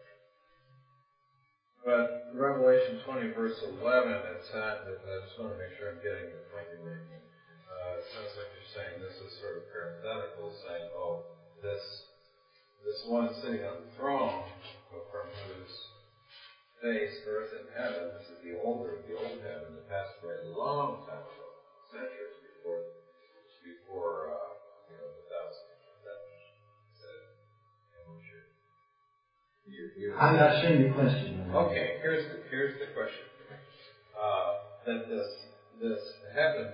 But Revelation 20, verse 11, it's not, I just want to make sure I'm getting the point you're making. It sounds like you're saying this is sort of parenthetical, saying, this one sitting on the throne, from whose face earth and heaven, this is the old heaven that passed away a long time ago, centuries before I'm not sure your question. Okay, here's the question. That this happened.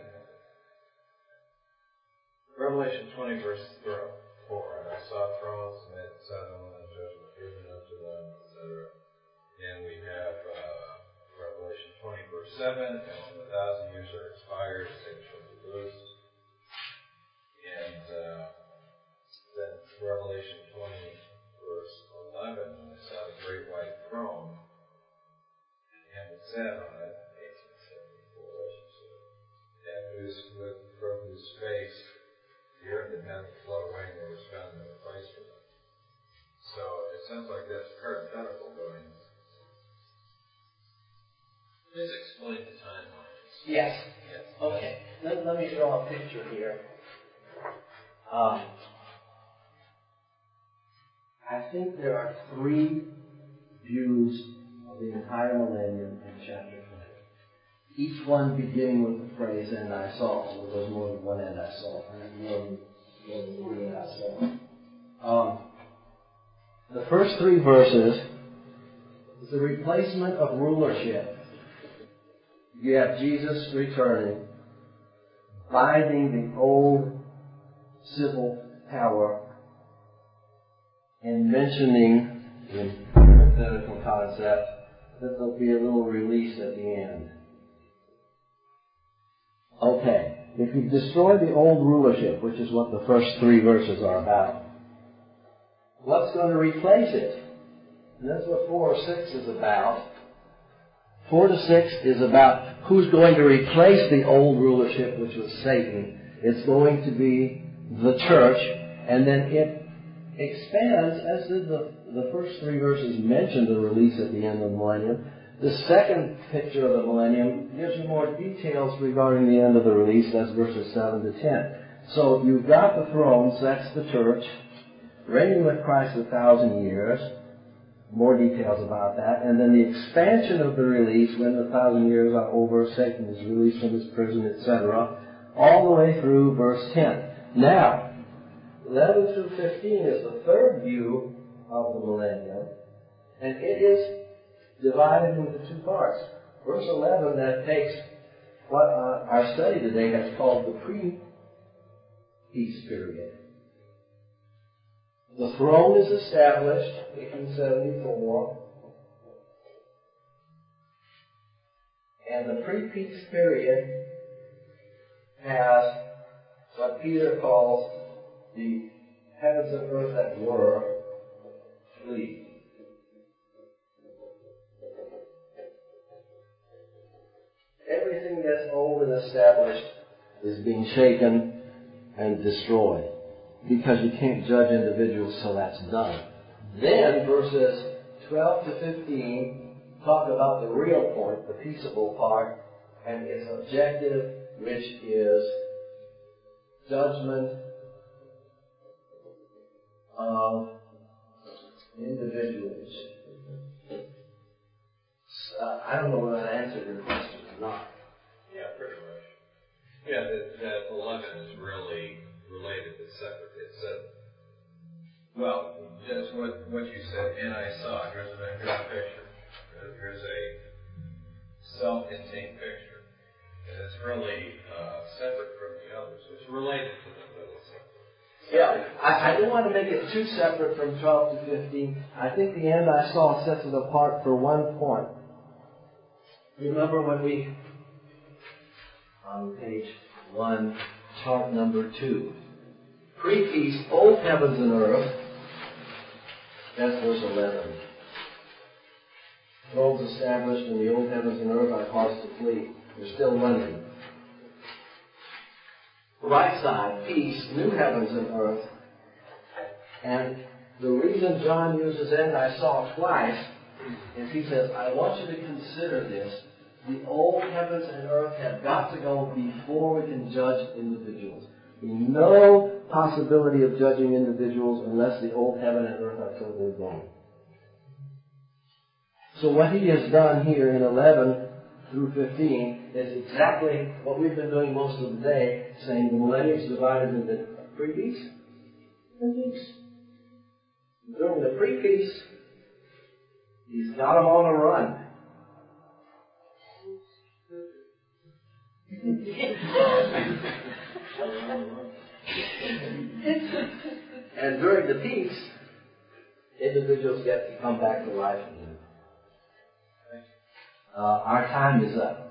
Revelation 20 verse 4. And I saw thrones and they sat on them, and judgment given unto them, etc. And we have Revelation 20 verse 7. And when the 1,000 years are expired, Satan shall be loosed. And then Revelation 20 verse 11. And I saw the great white throne, and him that sat on it, 1874, I should say, and from whose face the earth and heaven flowed away, and there was found no place for them. So it sounds like that's parenthetical going. Please explain the timelines. Yes. Okay. Let me draw a picture here. I think there are 3 views of the entire millennium in chapter 20. Each one beginning with the phrase, and I saw. So there's more than one and I saw. More than 3 and I saw. The first 3 verses is the replacement of rulership. You have Jesus returning, binding the old civil power, and mentioning in parenthetical concept that there'll be a little release at the end. Okay, if you destroy the old rulership, which is what the first 3 verses are about, what's going to replace it? And that's what 4 or 6 is about. 4 to 6 is about who's going to replace the old rulership, which was Satan. It's going to be the church, and then it expands, as did the first 3 verses mention the release at the end of the millennium. The second picture of the millennium gives you more details regarding the end of the release. That's verses 7 to 10. So you've got the thrones, that's the church, reigning with Christ 1,000 years. More details about that. And then the expansion of the release when the 1,000 years are over, Satan is released from his prison, etc. All the way through verse 10. Now, 11 through 15 is the third view of the millennium. And it is divided into 2 parts. Verse 11, that takes what our study today has called the pre-peace period. The throne is established, 1874, and the pre-peace period has what Peter calls the heavens and earth that were flee. Everything that's old and established is being shaken and destroyed, because you can't judge individuals till that's done. Then verses 12 to 15 talk about the real point, the peaceable part, and its objective, which is judgment of individuals. I don't know whether that answered your question or not. Yeah, pretty much. Yeah, that 11 is really related to separate. It said, well, just what you said, and I saw. Here's a picture. Here's a self-contained picture. And it's really separate from the others. It's related to them, but it's separate. Yeah, I don't want to make it too separate from 12 to 15. I think the end I saw sets it apart for one point. Remember when we, on page 1, chart number 2, pre-peace, old heavens and earth, that's verse 11. Thrones established in the old heavens and earth are caused to flee. They're still running. Right side, peace, new heavens and earth. And the reason John uses "and I saw" twice is he says, I want you to consider this. The old heavens and earth have got to go before we can judge individuals. There's no possibility of judging individuals unless the old heaven and earth are totally gone. So what he has done here in 11 through 15 is exactly what we've been doing most of the day, saying the millennium is divided into pre-peace and peace. During the pre-peace, He's got them on the run. And during the peace, individuals get to come back to life again. Our time is up.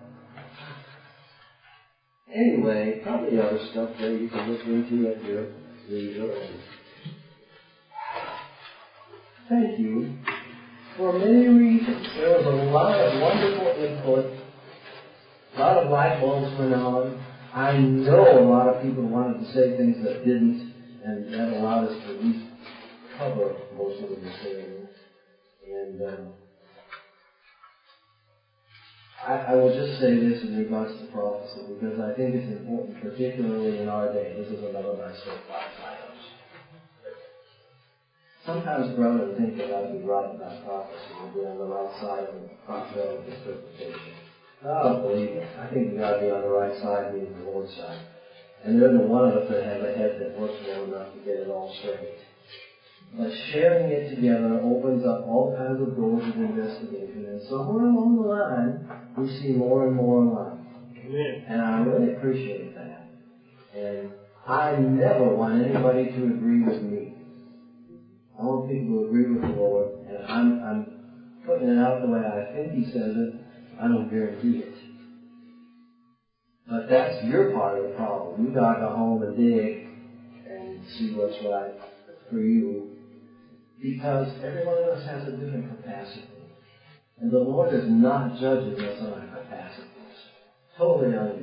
Anyway, probably other stuff there you can look into at your leisure. Thank you. For many reasons, there was a lot of wonderful input. A lot of light bulbs went on. I know a lot of people wanted to say things that didn't, and that allowed us to at least cover most of the material. And I will just say this in regards to prophecy, because I think it's important, particularly in our day. This is another of my soapbox items. Sometimes brethren think that I'd be right about prophecy and be on the right side of the prophetic interpretation. I don't believe it. I think we got to be on the right side, meaning the Lord's side. And there isn't one of us that has a head that works well enough to get it all straight. But sharing it together opens up all kinds of doors of investigation. And somewhere along the line, we see more and more alike. Amen. And I really appreciate that. And I never want anybody to agree with me. I want people to agree with the Lord. And I'm putting it out the way I think He says it. I don't guarantee it. But that's your part of the problem. You got to go home and dig and see what's right for you. Because every one of us has a different capacity. And the Lord is not judging us on our capacities. Totally unjust.